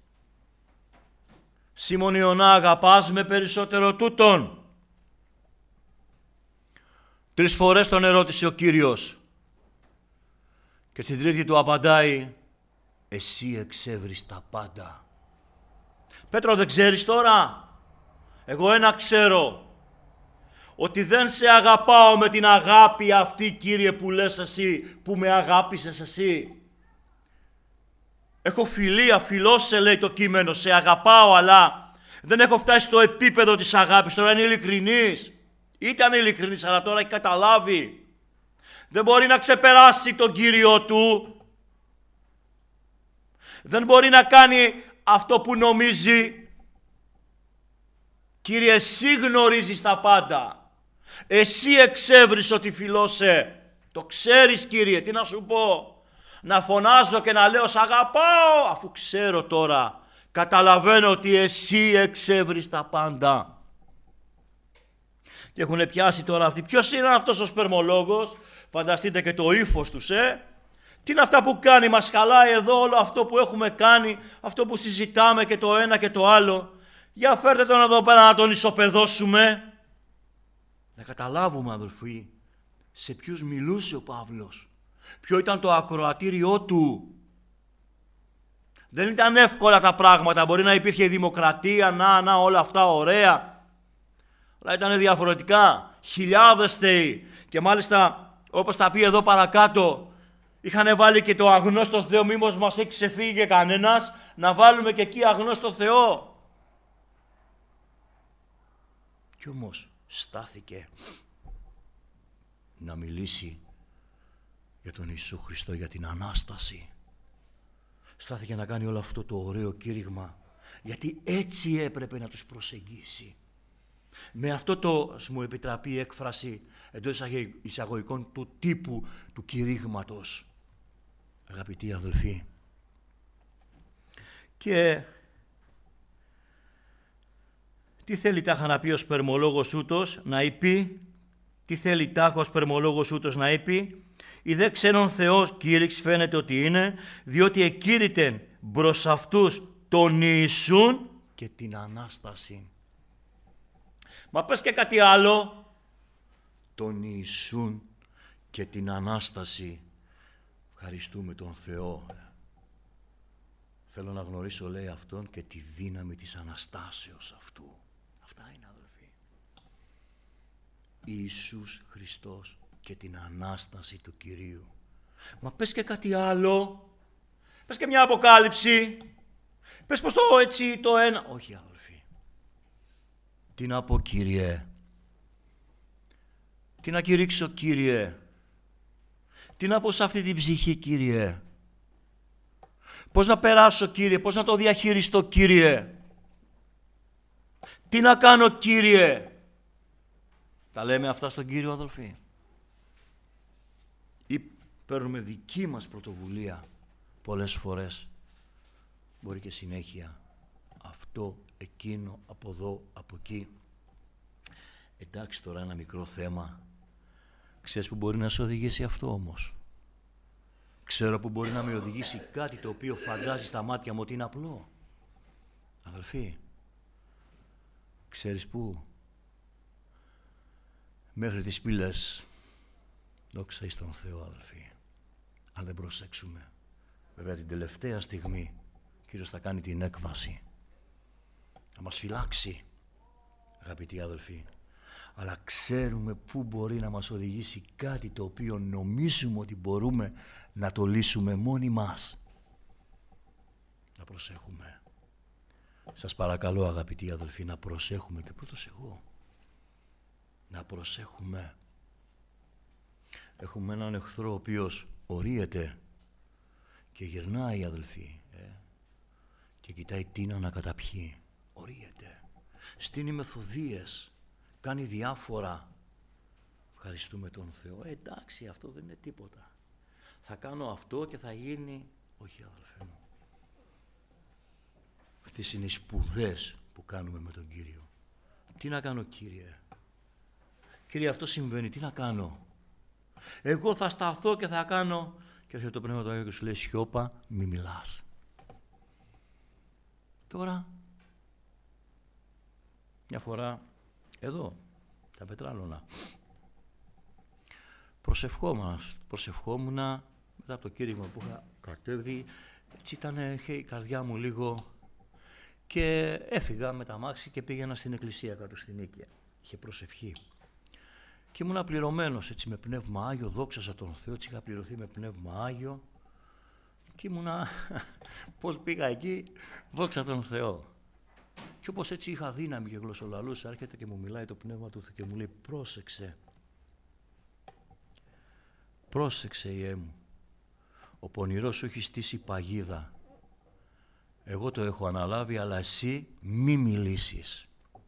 Σίμων Ιωνά, αγαπάς με περισσότερο τούτον. 3 φορές τον ερώτησε ο Κύριος και στην τρίτη του απαντάει εσύ εξεύρεις τα πάντα. Πέτρο, δεν ξέρεις τώρα? Εγώ ένα ξέρω, ότι δεν σε αγαπάω με την αγάπη αυτή, Κύριε, που λες εσύ, που με αγάπησες εσύ. Έχω φιλία, φιλώσε λέει το κείμενο, σε αγαπάω, αλλά δεν έχω φτάσει στο επίπεδο της αγάπης. Τώρα είναι ειλικρινής. Ήταν ειλικρινής, αλλά τώρα έχει καταλάβει. Δεν μπορεί να ξεπεράσει τον Κύριό του. Δεν μπορεί να κάνει αυτό που νομίζει. Κύριε, εσύ γνωρίζεις τα πάντα. Εσύ εξεύρεις ότι φιλώσε. Το ξέρεις, Κύριε, τι να σου πω. Να φωνάζω και να λέω σ' αγαπάω, αφού ξέρω τώρα. Καταλαβαίνω ότι εσύ εξεύρεις τα πάντα. Και έχουν πιάσει τώρα αυτοί. Ποιος είναι αυτός ο σπερμολόγος? Φανταστείτε και το ύφος τους, Τι είναι αυτά που κάνει, μας χαλάει εδώ όλο αυτό που έχουμε κάνει, αυτό που συζητάμε και το ένα και το άλλο. Για φέρτε τον εδώ πέρα να τον ισοπεδώσουμε. Να καταλάβουμε αδελφοί, σε ποιους μιλούσε ο Παύλος. Ποιο ήταν το ακροατήριό του. Δεν ήταν εύκολα τα πράγματα, μπορεί να υπήρχε δημοκρατία, να όλα αυτά ωραία. Αλλά ήταν διαφορετικά. Χιλιάδες θεοί. Και μάλιστα, όπως θα πει εδώ παρακάτω, είχαν βάλει και το αγνώστο Θεό, μήπως μας έχει ξεφύγει κανένας, να βάλουμε και εκεί αγνώστο Θεό. Κι όμως στάθηκε να μιλήσει για τον Ιησού Χριστό, για την Ανάσταση. Στάθηκε να κάνει όλο αυτό το ωραίο κήρυγμα, γιατί έτσι έπρεπε να τους προσεγγίσει. Με αυτό το, ας μου επιτραπεί η έκφραση εντός εισαγωγικών του τύπου του κηρύγματος. Αγαπητοί αδελφοί. Και τι θέλει τάχα να πει ο σπερμολόγος ούτως να είπε, τι θέλει τάχα ο σπερμολόγος ούτως να είπε, η δε ξένον Θεός κήρυξ φαίνεται ότι είναι, διότι εκήρυτεν μπρος αυτούς τον Ιησούν και την Ανάσταση. Μα πες και κάτι άλλο, τον Ιησούν και την Ανάσταση. Ευχαριστούμε τον Θεό. Θέλω να γνωρίσω, λέει, αυτόν και τη δύναμη της Αναστάσεως αυτού. Αυτά είναι, αδελφοί. Ιησούς Χριστός και την Ανάσταση του Κυρίου. Μα πες και κάτι άλλο. Πες και μια αποκάλυψη. Πες πως το έτσι το ένα. Όχι, αδελφοί. Τι να πω, Κύριε. Τι να κηρύξω, Κύριε. Τι να πω σε αυτή την ψυχή, Κύριε. Πώς να περάσω, Κύριε. Πώς να το διαχειριστώ, Κύριε. Τι να κάνω, Κύριε. Τα λέμε αυτά στον Κύριο, αδελφοί. Ή παίρνουμε δική μας πρωτοβουλία πολλές φορές. Μπορεί και συνέχεια. Αυτό, εκείνο, από εδώ, από εκεί. Εντάξει, τώρα ένα μικρό θέμα. Ξέρεις που μπορεί να σε οδηγήσει αυτό όμως? Ξέρω που μπορεί να με οδηγήσει κάτι το οποίο φαντάζει στα μάτια μου ότι είναι απλό. Αδελφοί, ξέρεις πού? Μέχρι τις πύλες, δόξα εις τον Θεό, αδελφοί. Αν δεν προσέξουμε, βέβαια την τελευταία στιγμή ο Κύριος θα κάνει την έκβαση. Θα μας φυλάξει, αγαπητοί αδελφοί. Αλλά ξέρουμε πού μπορεί να μας οδηγήσει κάτι το οποίο νομίζουμε ότι μπορούμε να το λύσουμε μόνοι μας. Να προσέχουμε. Σας παρακαλώ, αγαπητοί αδελφοί, να προσέχουμε και πρώτος εγώ. Να προσέχουμε. Έχουμε έναν εχθρό ο οποίος ορίεται και γυρνάει, αδελφοί, και κοιτάει τι να καταπιεί. Ορίεται. Στείνει μεθοδίες. Κάνει διάφορα. Ευχαριστούμε τον Θεό. Εντάξει, αυτό δεν είναι τίποτα. Θα κάνω αυτό και θα γίνει. Όχι, αδελφέ μου. Αυτές είναι οι σπουδές που κάνουμε με τον Κύριο. Τι να κάνω, Κύριε? Κύριε, αυτό συμβαίνει. Τι να κάνω? Εγώ θα σταθώ και θα κάνω. Και έρχεται το Πνεύμα του Άγιο και σου λέει, σιώπα, μη μιλάς. Τώρα, μια φορά, εδώ, τα Πετράλωνα, προσευχόμουν μετά από το κήρυγμα που είχα κατέβει, έτσι είχε η καρδιά μου λίγο, και έφυγα με τα αμάξι και πήγαινα στην εκκλησία κάτω στην Νίκαια. Είχε προσευχή. Και ήμουν πληρωμένος έτσι με Πνεύμα Άγιο, δόξασα τον Θεό, έτσι είχα πληρωθεί με Πνεύμα Άγιο και ήμουνα, πώς πήγα εκεί, δόξα τον Θεό. Και όπως έτσι είχα δύναμη και γλωσσολαλούσα, έρχεται και μου μιλάει το Πνεύμα του Θεού και μου λέει, πρόσεξε, πρόσεξε Ιε μου, ο πονηρός σου έχει στήσει παγίδα, εγώ το έχω αναλάβει, αλλά εσύ μη μιλήσεις.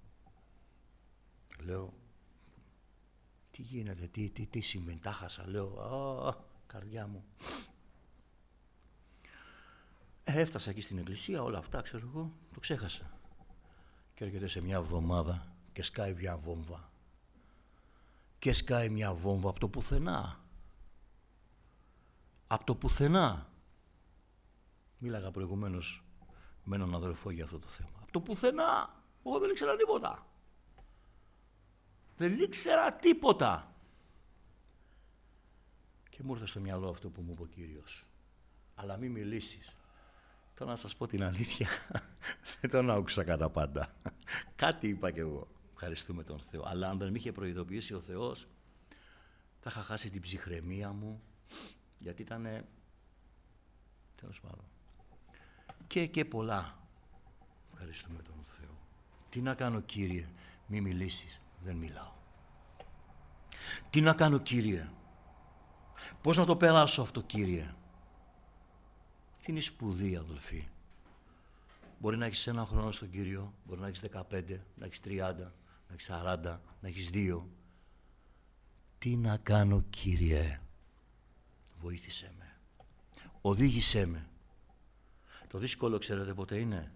Λέω, τι γίνεται, τι συμβαίνει, τα χάσα, λέω, καρδιά μου. Έφτασα εκεί στην εκκλησία, όλα αυτά, ξέρω εγώ, το ξέχασα. Και έρχεται σε μια εβδομάδα και σκάει μια βόμβα. Και σκάει μια βόμβα από το πουθενά. Από το πουθενά. Μίλαγα προηγουμένως με έναν αδελφό για αυτό το θέμα. Από το πουθενά. Εγώ δεν ήξερα τίποτα. Δεν ήξερα τίποτα. Και μου ήρθε στο μυαλό αυτό που μου είπε ο Κύριος. Αλλά μη μιλήσεις. Τώρα να σας πω την αλήθεια, δεν τον άκουσα κατά πάντα. Κάτι είπα κι εγώ. Ευχαριστούμε τον Θεό. Αλλά αν δεν με είχε προειδοποιήσει ο Θεός, θα είχα χάσει την ψυχραιμία μου, γιατί ήταν, τέλος πάντων, και πολλά. Ευχαριστούμε τον Θεό. Τι να κάνω, Κύριε? Μη μιλήσεις. Δεν μιλάω. Τι να κάνω, Κύριε? Πώς να το περάσω αυτό, Κύριε? Αυτή είναι η σπουδή, αδελφοί. Μπορεί να έχεις 1 χρόνο στον Κύριο, μπορεί να έχεις 15, να έχεις 30, να έχεις 40, να έχεις 2. Τι να κάνω, Κύριε? Βοήθησέ με. Οδήγησέ με. Το δύσκολο, ξέρετε πότε είναι?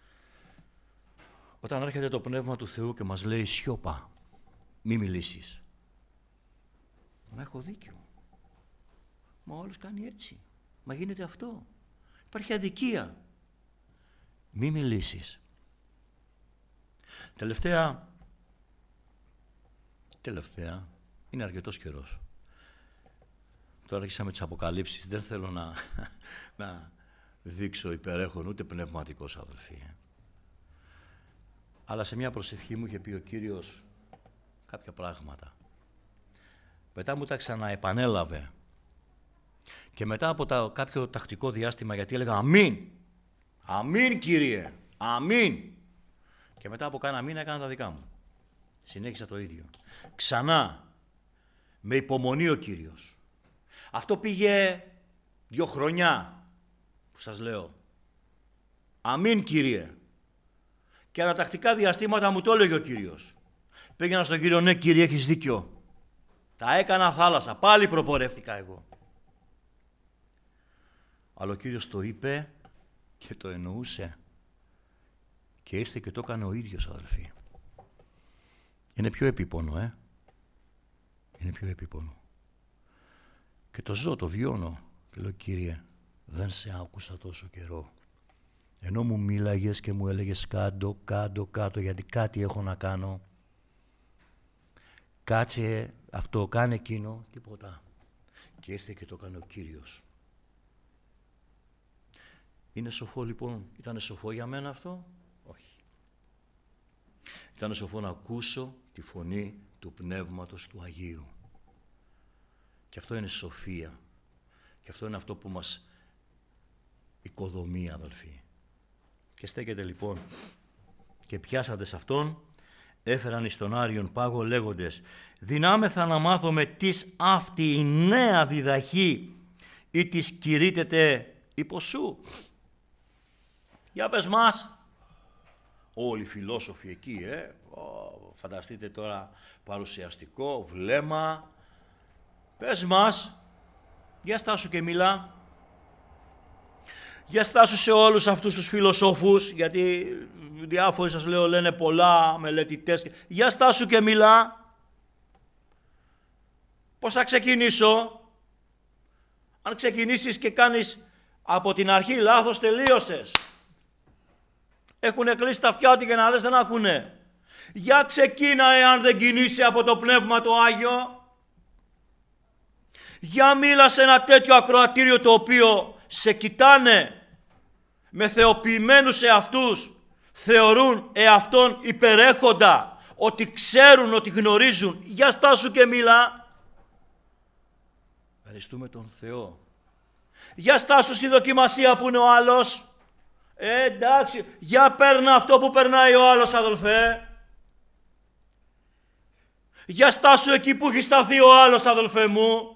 Όταν έρχεται το Πνεύμα του Θεού και μας λέει σιώπα, μη μιλήσεις. Μα έχω δίκιο. Μα όλος κάνει έτσι. Μα γίνεται αυτό. Υπάρχει αδικία. Μη μιλήσεις. Τελευταία, είναι αρκετός καιρός. Τώρα άρχισα τις αποκαλύψεις. Δεν θέλω να δείξω υπερέχον ούτε πνευματικός, αδελφοί. Αλλά σε μια προσευχή μου είχε πει ο Κύριος κάποια πράγματα. Μετά μου τα ξαναεπανέλαβε. Και μετά από κάποιο τακτικό διάστημα, γιατί έλεγα αμήν, αμήν Κύριε, αμήν. Και μετά από κάνα μήνα έκανα τα δικά μου. Συνέχισα το ίδιο. Ξανά, με υπομονή ο Κύριος. Αυτό πήγε 2 χρόνια που σας λέω. Αμήν Κύριε. Και ανατακτικά διαστήματα μου το έλεγε ο Κύριος. Πήγαινα στον Κύριο, ναι Κύριε, έχεις δίκιο. Τα έκανα θάλασσα, πάλι προπορεύτηκα εγώ. Αλλά ο Κύριος το είπε και το εννοούσε. Και ήρθε και το έκανε ο ίδιος, αδελφοί. Είναι πιο επίπονο, Είναι πιο επίπονο. Και το ζω, το βιώνω. Και λέω, Κύριε, δεν σε άκουσα τόσο καιρό. Ενώ μου μίλαγες και μου έλεγες κάτω, γιατί κάτι έχω να κάνω. Κάτσε αυτό, κάνε εκείνο, τίποτα. Και ήρθε και το έκανε ο Κύριος. Είναι σοφό λοιπόν, ήταν σοφό για μένα αυτό? Όχι. Ήταν σοφό να ακούσω τη φωνή του Πνεύματος του Αγίου. Και αυτό είναι σοφία. Και αυτό είναι αυτό που μας οικοδομεί, αδελφοί. Και στέκεται λοιπόν και πιάσατε σε αυτόν, έφεραν εις τον Άριον Πάγο λέγοντες, δυνάμεθα να μάθουμε τις αυτή η νέα διδαχή ή της κηρύτεται υπό σου. Για πες μας. Όλοι οι φιλόσοφοι εκεί, φανταστείτε τώρα παρουσιαστικό, βλέμμα. Πες μας, για στάσου και μιλά. Για στάσου σε όλους αυτούς τους φιλοσόφους, γιατί διάφοροι σας λέω λένε πολλά μελετητές. Για στάσου και μιλά. Πώς θα ξεκινήσω? Αν ξεκινήσεις και κάνεις από την αρχή λάθος, τελείωσες. Έχουνε κλείσει τα αυτιά ότι και να λες δεν ακούνε. Για ξεκίνα εάν δεν κινείσαι από το Πνεύμα το Άγιο. Για μίλα σε ένα τέτοιο ακροατήριο το οποίο σε κοιτάνε με θεοποιημένους εαυτούς, θεωρούν εαυτόν υπερέχοντα, ότι ξέρουν, ότι γνωρίζουν. Για στάσου και μιλά. Ευχαριστούμε τον Θεό. Για στάσου στη δοκιμασία που είναι ο άλλος. Εντάξει, για παίρνα αυτό που περνάει ο άλλος, αδελφέ. Για στάσου εκεί που έχει σταθεί ο άλλος, αδελφέ μου.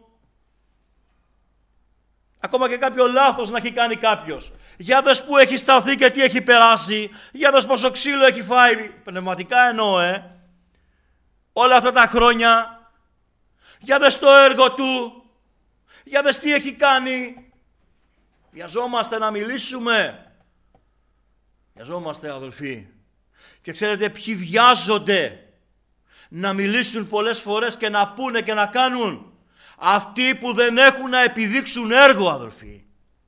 Ακόμα και κάποιο λάθος να έχει κάνει κάποιος. Για δες που έχει σταθεί και τι έχει περάσει. Για δες πόσο ξύλο έχει φάει. Πνευματικά εννοώ, όλα αυτά τα χρόνια. Για δες το έργο του. Για δες τι έχει κάνει. Βιαζόμαστε να μιλήσουμε. Βιαζόμαστε, αδελφοί. Και ξέρετε ποιοι βιάζονται να μιλήσουν πολλές φορές και να πούνε και να κάνουν? Αυτοί που δεν έχουν να επιδείξουν έργο, αδελφοί.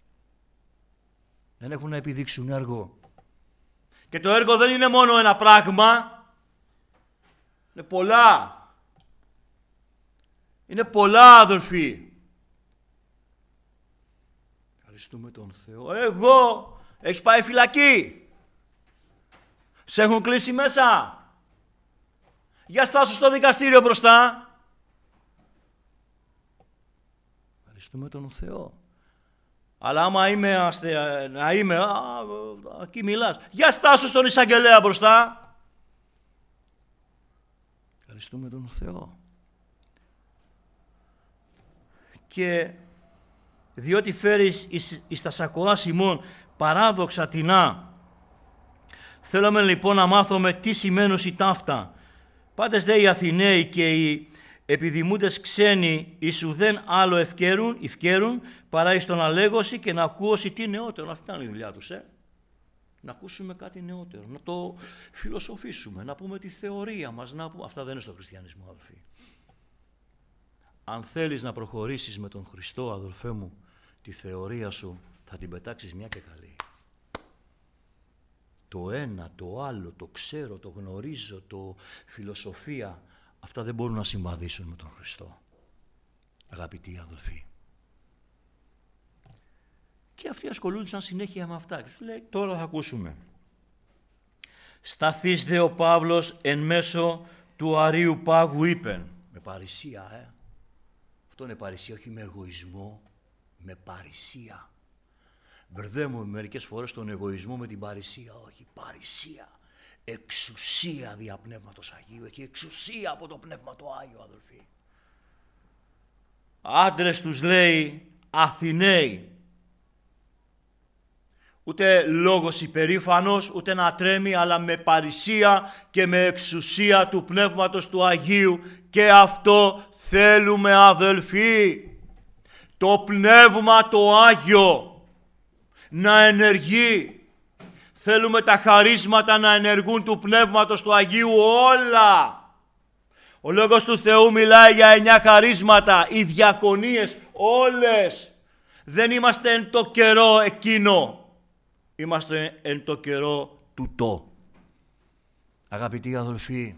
Δεν έχουν να επιδείξουν έργο. Και το έργο δεν είναι μόνο ένα πράγμα. Είναι πολλά. Είναι πολλά, αδελφοί. Ευχαριστούμε τον Θεό. Εγώ, έχεις πάει φυλακή. Σε έχουν κλείσει μέσα. Για στάσου στο δικαστήριο μπροστά. Ευχαριστούμε τον Θεό. Αλλά άμα είμαι, εκεί μιλάς. Για στάσου στον εισαγγελέα μπροστά. Ευχαριστούμε τον Θεό. Και διότι φέρεις εις τα σακοά Σιμών παράδοξα τεινά. Θέλουμε λοιπόν να μάθουμε τι σημαίνουν οι ταύτα. Πάντες δε οι Αθηναίοι και οι επιδημούντες ξένοι εις ουδέν άλλο ευκαιρούν παρά εις τον αλέγωση και να ακούσει τι νεότερο. Αυτή ήταν η δουλειά τους, Να ακούσουμε κάτι νεότερο, να το φιλοσοφήσουμε, να πούμε τη θεωρία μας. Αυτά δεν είναι στο χριστιανισμό, αδελφοί. Αν θέλεις να προχωρήσεις με τον Χριστό, αδελφέ μου, τη θεωρία σου θα την πετάξεις μια και καλή. Το ένα, το άλλο, το ξέρω, το γνωρίζω, το φιλοσοφία, αυτά δεν μπορούν να συμβαδίσουν με τον Χριστό. Αγαπητοί αδελφοί. Και αυτοί ασχολούνταν συνέχεια με αυτά. Και σου λέει, τώρα θα ακούσουμε. Σταθείς δε ο Παύλος εν μέσω του Αρίου Πάγου είπεν. Με παρησία, Αυτό είναι παρησία, όχι με εγωισμό, με παρησία. Μπερδεύουμε μερικές φορές τον εγωισμό με την παρησία. Όχι, παρησία. Εξουσία δια Πνεύματος Αγίου. Έχει εξουσία από το Πνεύμα το Άγιο, αδελφοί. Άντρες τους λέει Αθηναίοι. Ούτε λόγος υπερήφανος, ούτε να τρέμει, αλλά με παρησία και με εξουσία του Πνεύματος του Αγίου. Και αυτό θέλουμε, αδελφοί. Το Πνεύμα το Άγιο να ενεργεί. Θέλουμε τα χαρίσματα να ενεργούν του Πνεύματος του Αγίου όλα. Ο Λόγος του Θεού μιλάει για 9 χαρίσματα. Οι διακονίες Όλες. Δεν είμαστε εν το καιρό εκείνο. Είμαστε εν το καιρό τούτο. Αγαπητοί αδελφοί,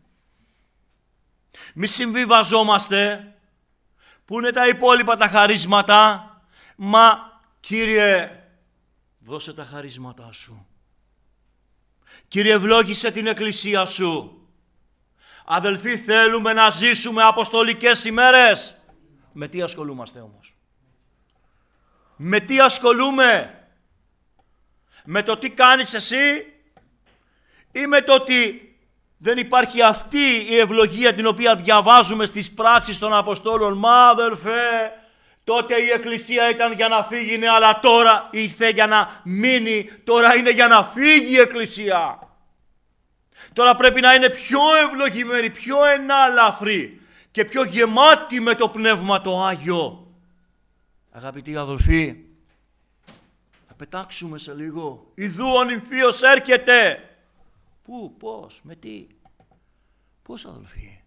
μη συμβιβαζόμαστε. Πού είναι τα υπόλοιπα τα χαρίσματα? Μα, Κύριε, δώσε τα χαρίσματά σου. Κύριε, ευλόγησε την Εκκλησία σου. Αδελφοί, θέλουμε να ζήσουμε αποστολικές ημέρες. Με τι ασχολούμαστε όμως? Με τι ασχολούμε? Με το τι κάνεις εσύ ή με το ότι δεν υπάρχει αυτή η ευλογία την οποία διαβάζουμε στις πράξεις των Αποστόλων? Μα αδελφέ, τότε η Εκκλησία ήταν για να φύγει, ναι, αλλά τώρα ήρθε για να μείνει. Τώρα είναι για να φύγει η Εκκλησία. Τώρα πρέπει να είναι πιο ευλογημένη, πιο ενάλαφρη και πιο γεμάτη με το Πνεύμα το Άγιο. Αγαπητοί αδελφοί, θα πετάξουμε σε λίγο. Ιδού ο νυμφίος έρχεται. Πού, πώς, με τι? Πώς, αδελφοί?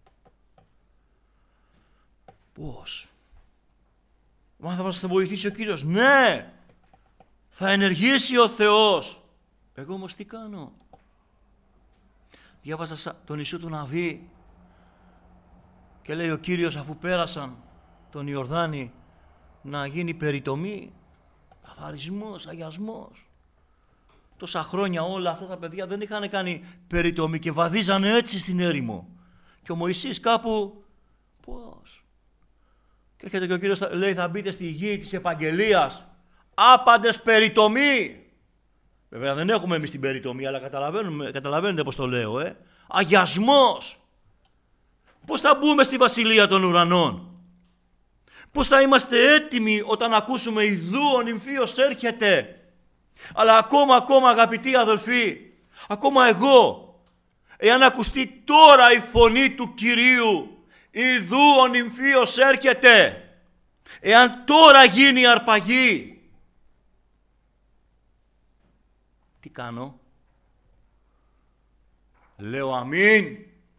Πώς? Μα θα μας βοηθήσει ο Κύριος? Ναι, θα ενεργήσει ο Θεός. Εγώ όμως τι κάνω? Διάβαζα τον Ιησού του Ναβί και λέει ο Κύριος, αφού πέρασαν τον Ιορδάνη, να γίνει περιτομή, καθαρισμός, αγιασμός. Τόσα χρόνια όλα αυτά τα παιδιά δεν είχαν κάνει περιτομή και βαδίζανε έτσι στην έρημο. Και ο Μωυσής κάπου, πώς? Και έρχεται και ο Κύριος λέει, θα μπείτε στη γη της επαγγελίας, άπαντες περιτομή. Βέβαια δεν έχουμε εμείς την περιτομή, αλλά καταλαβαίνετε πώς το λέω, αγιασμός. Πώς θα μπούμε στη Βασιλεία των Ουρανών? Πώς θα είμαστε έτοιμοι όταν ακούσουμε ιδού ο νυμφίος έρχεται? Αλλά ακόμα αγαπητοί αδελφοί, ακόμα εγώ, εάν ακουστεί τώρα η φωνή του Κυρίου, ιδού ο νυμφίος έρχεται, εάν τώρα γίνει η αρπαγή, τι κάνω? Λέω αμήν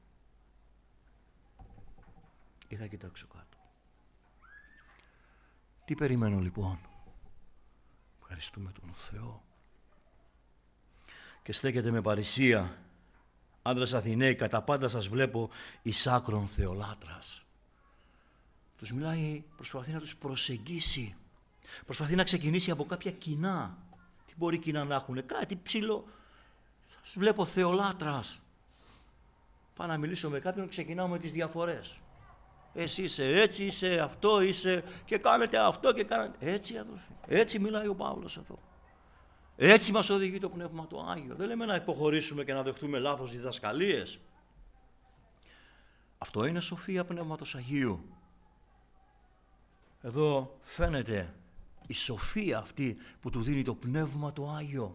ή θα κοιτάξω κάτω? Τι περιμένω λοιπόν? Ευχαριστούμε τον Θεό. Και στέκεται με παρησία, άντρας Αθηναίοι, κατά πάντα σας βλέπω εις άκρον θεολάτρας. Τους μιλάει, προσπαθεί να τους προσεγγίσει, προσπαθεί να ξεκινήσει από κάποια κοινά. Τι μπορεί κοινά να έχουν? Κάτι ψηλό. Σας βλέπω θεολάτρας. Πάω να μιλήσω με κάποιον, ξεκινάω με τις διαφορές. Εσύ είσαι έτσι, είσαι αυτό, είσαι και κάνετε αυτό και κάνετε. Έτσι, αδελφοί. Έτσι μιλάει ο Παύλος εδώ. Έτσι μας οδηγεί το Πνεύμα το Άγιο. Δεν λέμε να υποχωρήσουμε και να δεχτούμε λάθος διδασκαλίες. Αυτό είναι σοφία Πνεύματος Αγίου. Εδώ φαίνεται η σοφία αυτή που του δίνει το Πνεύμα το Άγιο.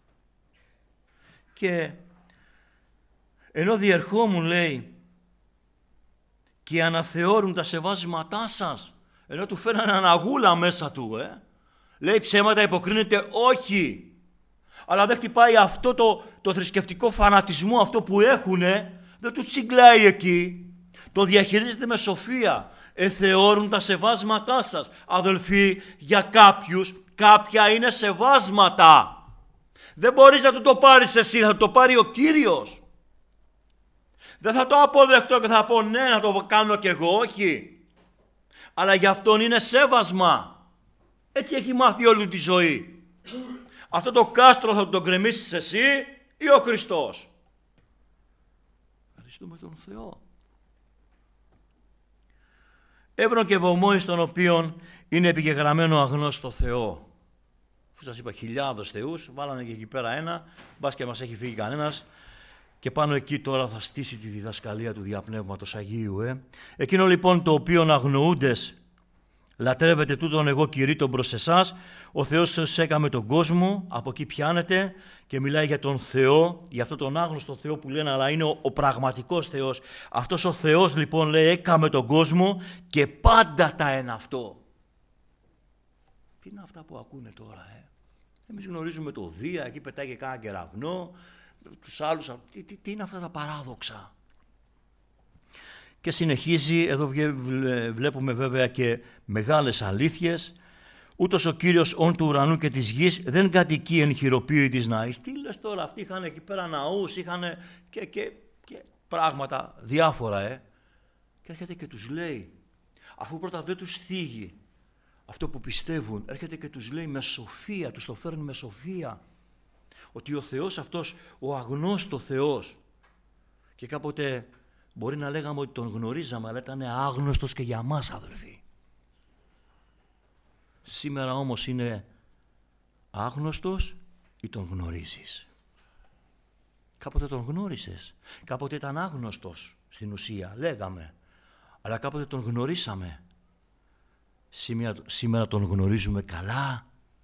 Και ενώ διερχόμουν, λέει, και αναθεώρουν τα σεβάσματά σας, ενώ του φέρνανε αναγούλα μέσα του, λέει ψέματα υποκρίνεται? Όχι. Αλλά δεν χτυπάει αυτό το θρησκευτικό φανατισμό αυτό που έχουνε, δεν του τσιγκλάει εκεί. Το διαχειρίζεται με σοφία. Εθεώρουν τα σεβάσματά σας. Αδελφοί, για κάποιους, κάποια είναι σεβάσματα. Δεν μπορείς να του το πάρεις εσύ, θα το πάρει ο Κύριος. Δεν θα το αποδεχτώ και θα πω ναι, να το κάνω κι εγώ, όχι. Αλλά για αυτόν είναι σέβασμα. Έτσι έχει μάθει όλη τη ζωή. Αυτό το κάστρο θα το γκρεμίσεις εσύ ή ο Χριστός? Ευχαριστούμε τον Θεό. Εύρων και βωμό εις τον οποίον είναι επικεγραμμένο αγνώστο Θεό. Αφού σας είπα χιλιάδες θεούς, βάλανε και εκεί πέρα ένα, μπας και μας έχει φύγει κανένας. Και πάνω εκεί τώρα θα στήσει τη διδασκαλία του Διαπνεύματος Αγίου. Εκείνο λοιπόν το οποίο αγνοούντες λατρεύετε τούτον εγώ κηρύττω προς εσάς, ο Θεός σας έκαμε τον κόσμο, από εκεί πιάνετε και μιλάει για τον Θεό, για αυτόν τον άγνωστο Θεό που λένε, αλλά είναι ο πραγματικός Θεός. Αυτός ο Θεός λοιπόν λέει έκαμε τον κόσμο και πάντα τα εν αυτό. Τι είναι αυτά που ακούνε τώρα, Εμείς γνωρίζουμε το Δία, εκεί πετάει και κάνα κεραυνό, τους άλλους, τι είναι αυτά τα παράδοξα? Και συνεχίζει, εδώ βλέπουμε βέβαια και μεγάλες αλήθειες. Ούτως ο Κύριος όν του ουρανού και της γης δεν κατοικεί εν χειροποίη της ναής. Τι λες τώρα, αυτοί είχαν εκεί πέρα ναούς, είχαν και πράγματα διάφορα, Και έρχεται και τους λέει, αφού πρώτα δεν τους θίγει αυτό που πιστεύουν, έρχεται και τους λέει με σοφία, τους το φέρνει με σοφία, ότι ο Θεός αυτός, ο αγνώστο Θεός, και κάποτε μπορεί να λέγαμε ότι τον γνωρίζαμε, αλλά ήταν άγνωστος και για μας, αδελφοί. Σήμερα όμως είναι άγνωστος ή τον γνωρίζεις? Κάποτε τον γνώρισες, κάποτε ήταν άγνωστος στην ουσία, λέγαμε, αλλά κάποτε τον γνωρίσαμε. Σήμερα τον γνωρίζουμε καλά.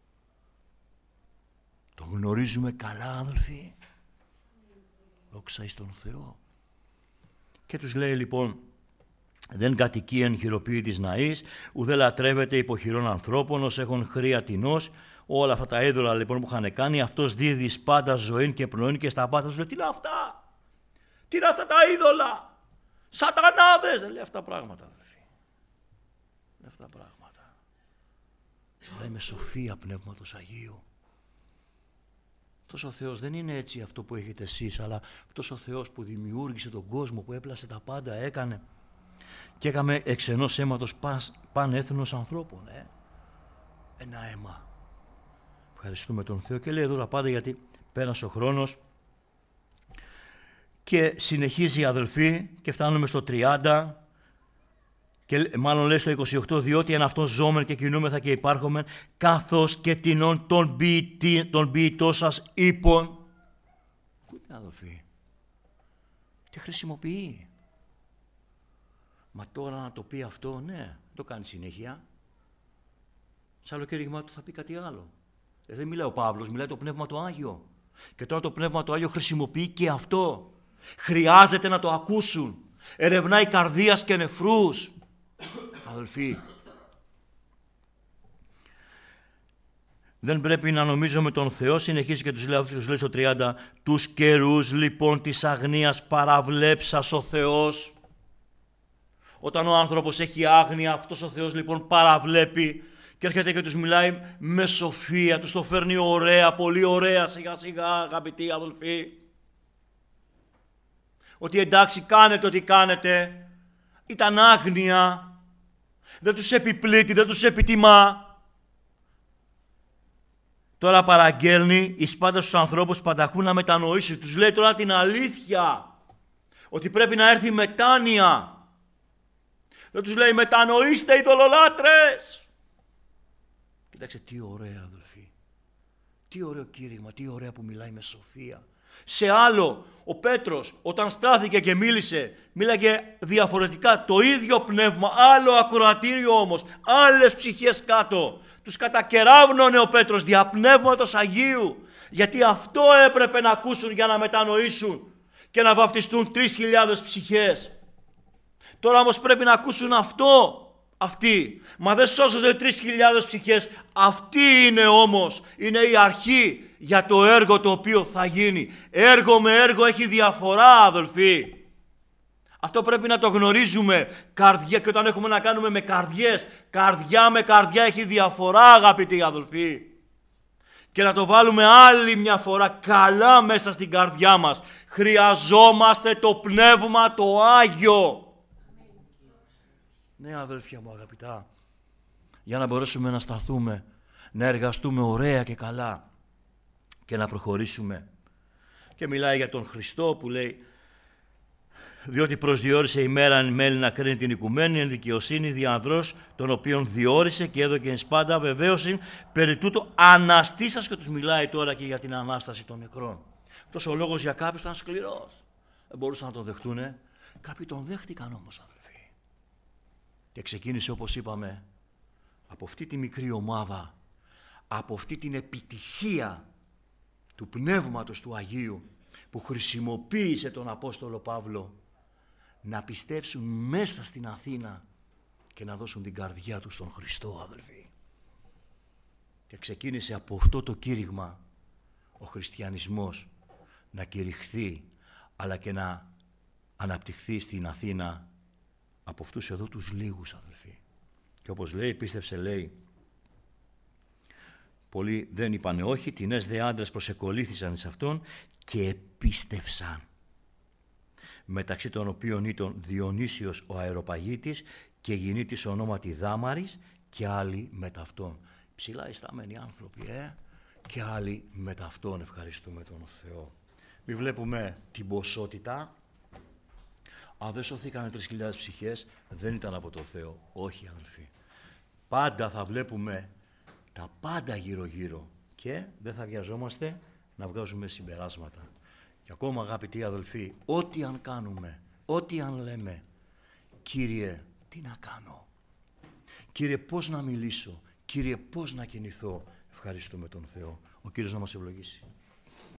Τον γνωρίζουμε καλά, αδελφοί. Δόξα εις τον Θεό. Και τους λέει λοιπόν, δεν κατοικεί εν χειροποίη της ναής, ουδέ λατρεύεται υπό χειρών ανθρώπων, ως έχουν χρία τεινός. Όλα αυτά τα είδωλα λοιπόν που είχαν κάνει, αυτός δίδει πάντα ζωή και πνοή, και στα πάντα τους λέει, τι είναι αυτά? Τι είναι αυτά τα είδωλα? Σατανάδες! Δεν λέει αυτά πράγματα, αδελφοί. Είναι αυτά πράγματα. Λέει με σοφία Πνεύματος Αγίου. Αυτός ο Θεός δεν είναι έτσι αυτό που έχετε εσείς, αλλά αυτός ο Θεός που δημιούργησε τον κόσμο, που έπλασε τα πάντα, έκανε και έκαμε εξ ενός αίματος παν έθνος ανθρώπων. Ένα αίμα. Ευχαριστούμε τον Θεό. Και λέει εδώ τα πάντα, γιατί πέρασε ο χρόνος. Και συνεχίζει, αδελφοί, και φτάνουμε στο 30, και μάλλον λέει στο 28, διότι εν αυτόν ζώμεν και κινούμεθα και υπάρχομεν, καθώς και τεινών τον ποιητό σας είπων. Ακούτε, αδελφοί, τι χρησιμοποιεί. Μα τώρα να το πει αυτό, ναι, το κάνει συνέχεια. Σε άλλο κήρυγμα του θα πει κάτι άλλο. Δεν μιλάει ο Παύλος, μιλάει το Πνεύμα το Άγιο. Και τώρα το Πνεύμα το Άγιο χρησιμοποιεί και αυτό. Χρειάζεται να το ακούσουν. Ερευνάει καρδίας και νεφρούς. Αδελφοί, δεν πρέπει να νομίζουμε τον Θεό. Συνεχίζει και τους λέει στο 30, τους καιρούς λοιπόν της αγνίας παραβλέψας ο Θεός. Όταν ο άνθρωπος έχει άγνοια, αυτός ο Θεός λοιπόν παραβλέπει και έρχεται και τους μιλάει με σοφία, τους το φέρνει ωραία, πολύ ωραία, σιγά σιγά, αγαπητοί αδελφοί. Ότι εντάξει, κάνετε ό,τι κάνετε, ήταν άγνοια, δεν τους επιπλήττει, δεν τους επιτιμά. Τώρα παραγγέλνει εις πάντα στους ανθρώπους που πανταχούν να μετανοήσουν. Τους λέει τώρα την αλήθεια, ότι πρέπει να έρθει μετάνοια. Δεν τους λέει μετανοήστε ειδωλολάτρες. Κοιτάξτε τι ωραία, αδελφοί. Τι ωραίο κήρυγμα, τι ωραία που μιλάει με σοφία. Σε άλλο, ο Πέτρος όταν στάθηκε και μίλαγε διαφορετικά, το ίδιο πνεύμα, άλλο ακροατήριο όμως, άλλες ψυχές κάτω. Τους κατακεράβνωνε ο Πέτρος δια Πνεύματος Αγίου, γιατί αυτό έπρεπε να ακούσουν για να μετανοήσουν και να βαφτιστούν 3.000 ψυχές. Τώρα όμως πρέπει να ακούσουν αυτό αυτοί. Μα δεν σώζονται 3.000 ψυχές. Αυτή είναι όμως, είναι η αρχή για το έργο το οποίο θα γίνει. Έργο με έργο έχει διαφορά, αδελφοί. Αυτό πρέπει να το γνωρίζουμε. Καρδιά, και όταν έχουμε να κάνουμε με καρδιές, καρδιά με καρδιά έχει διαφορά, αγαπητοί αδελφοί. Και να το βάλουμε άλλη μια φορά καλά μέσα στην καρδιά μας. Χρειαζόμαστε το Πνεύμα το Άγιο. Ναι, αδελφιά μου αγαπητά, για να μπορέσουμε να σταθούμε, να εργαστούμε ωραία και καλά και να προχωρήσουμε. Και μιλάει για τον Χριστό που λέει, διότι προσδιορίσε ημέρα εν μέλη να κρίνει την οικουμένη εν δικαιοσύνη διανδρός, τον οποίον διόρισε και έδωκε εν σπάντα βεβαίωσιν περί τούτο αναστήσας, και τους μιλάει τώρα και για την Ανάσταση των νεκρών. Αυτός ο λόγος για κάποιους ήταν σκληρός. Δεν μπορούσαν να τον δεχτούνε. Κάποιοι τον δέχτηκαν όμως, αδελφοί. Και ξεκίνησε, όπως είπαμε, από αυτή τη μικρή ομάδα, από αυτή την επιτυχία του Πνεύματος του Αγίου που χρησιμοποίησε τον Απόστολο Παύλο να πιστέψουν μέσα στην Αθήνα και να δώσουν την καρδιά τους στον Χριστό, αδελφοί. Και ξεκίνησε από αυτό το κήρυγμα ο χριστιανισμός να κηρυχθεί, αλλά και να αναπτυχθεί στην Αθήνα από αυτούς εδώ τους λίγους, αδελφοί. Και όπως λέει, πίστεψε, λέει, πολλοί δεν είπαν όχι, τινές δε άντρες προσεκολήθησαν σε αυτόν και επίστευσαν. Μεταξύ των οποίων ήταν Διονύσιος ο Αεροπαγίτης και γυνήτης ονόματι Δάμαρης και άλλοι μετ' αυτόν. Ψηλά ιστάμενοι άνθρωποι, και άλλοι μετ' αυτόν, ευχαριστούμε τον Θεό. Μη βλέπουμε την ποσότητα. Αν δεν σωθήκανε 3.000 ψυχές, δεν ήταν από τον Θεό. Όχι, αδελφοί. Πάντα θα βλέπουμε τα πάντα γύρω-γύρω και δεν θα βιαζόμαστε να βγάζουμε συμπεράσματα. Και ακόμα, αγαπητοί αδελφοί, ό,τι αν κάνουμε, ό,τι αν λέμε, Κύριε, τι να κάνω, Κύριε, πώς να μιλήσω, Κύριε, πώς να κινηθώ, ευχαριστούμε τον Θεό. Ο Κύριος να μας ευλογήσει.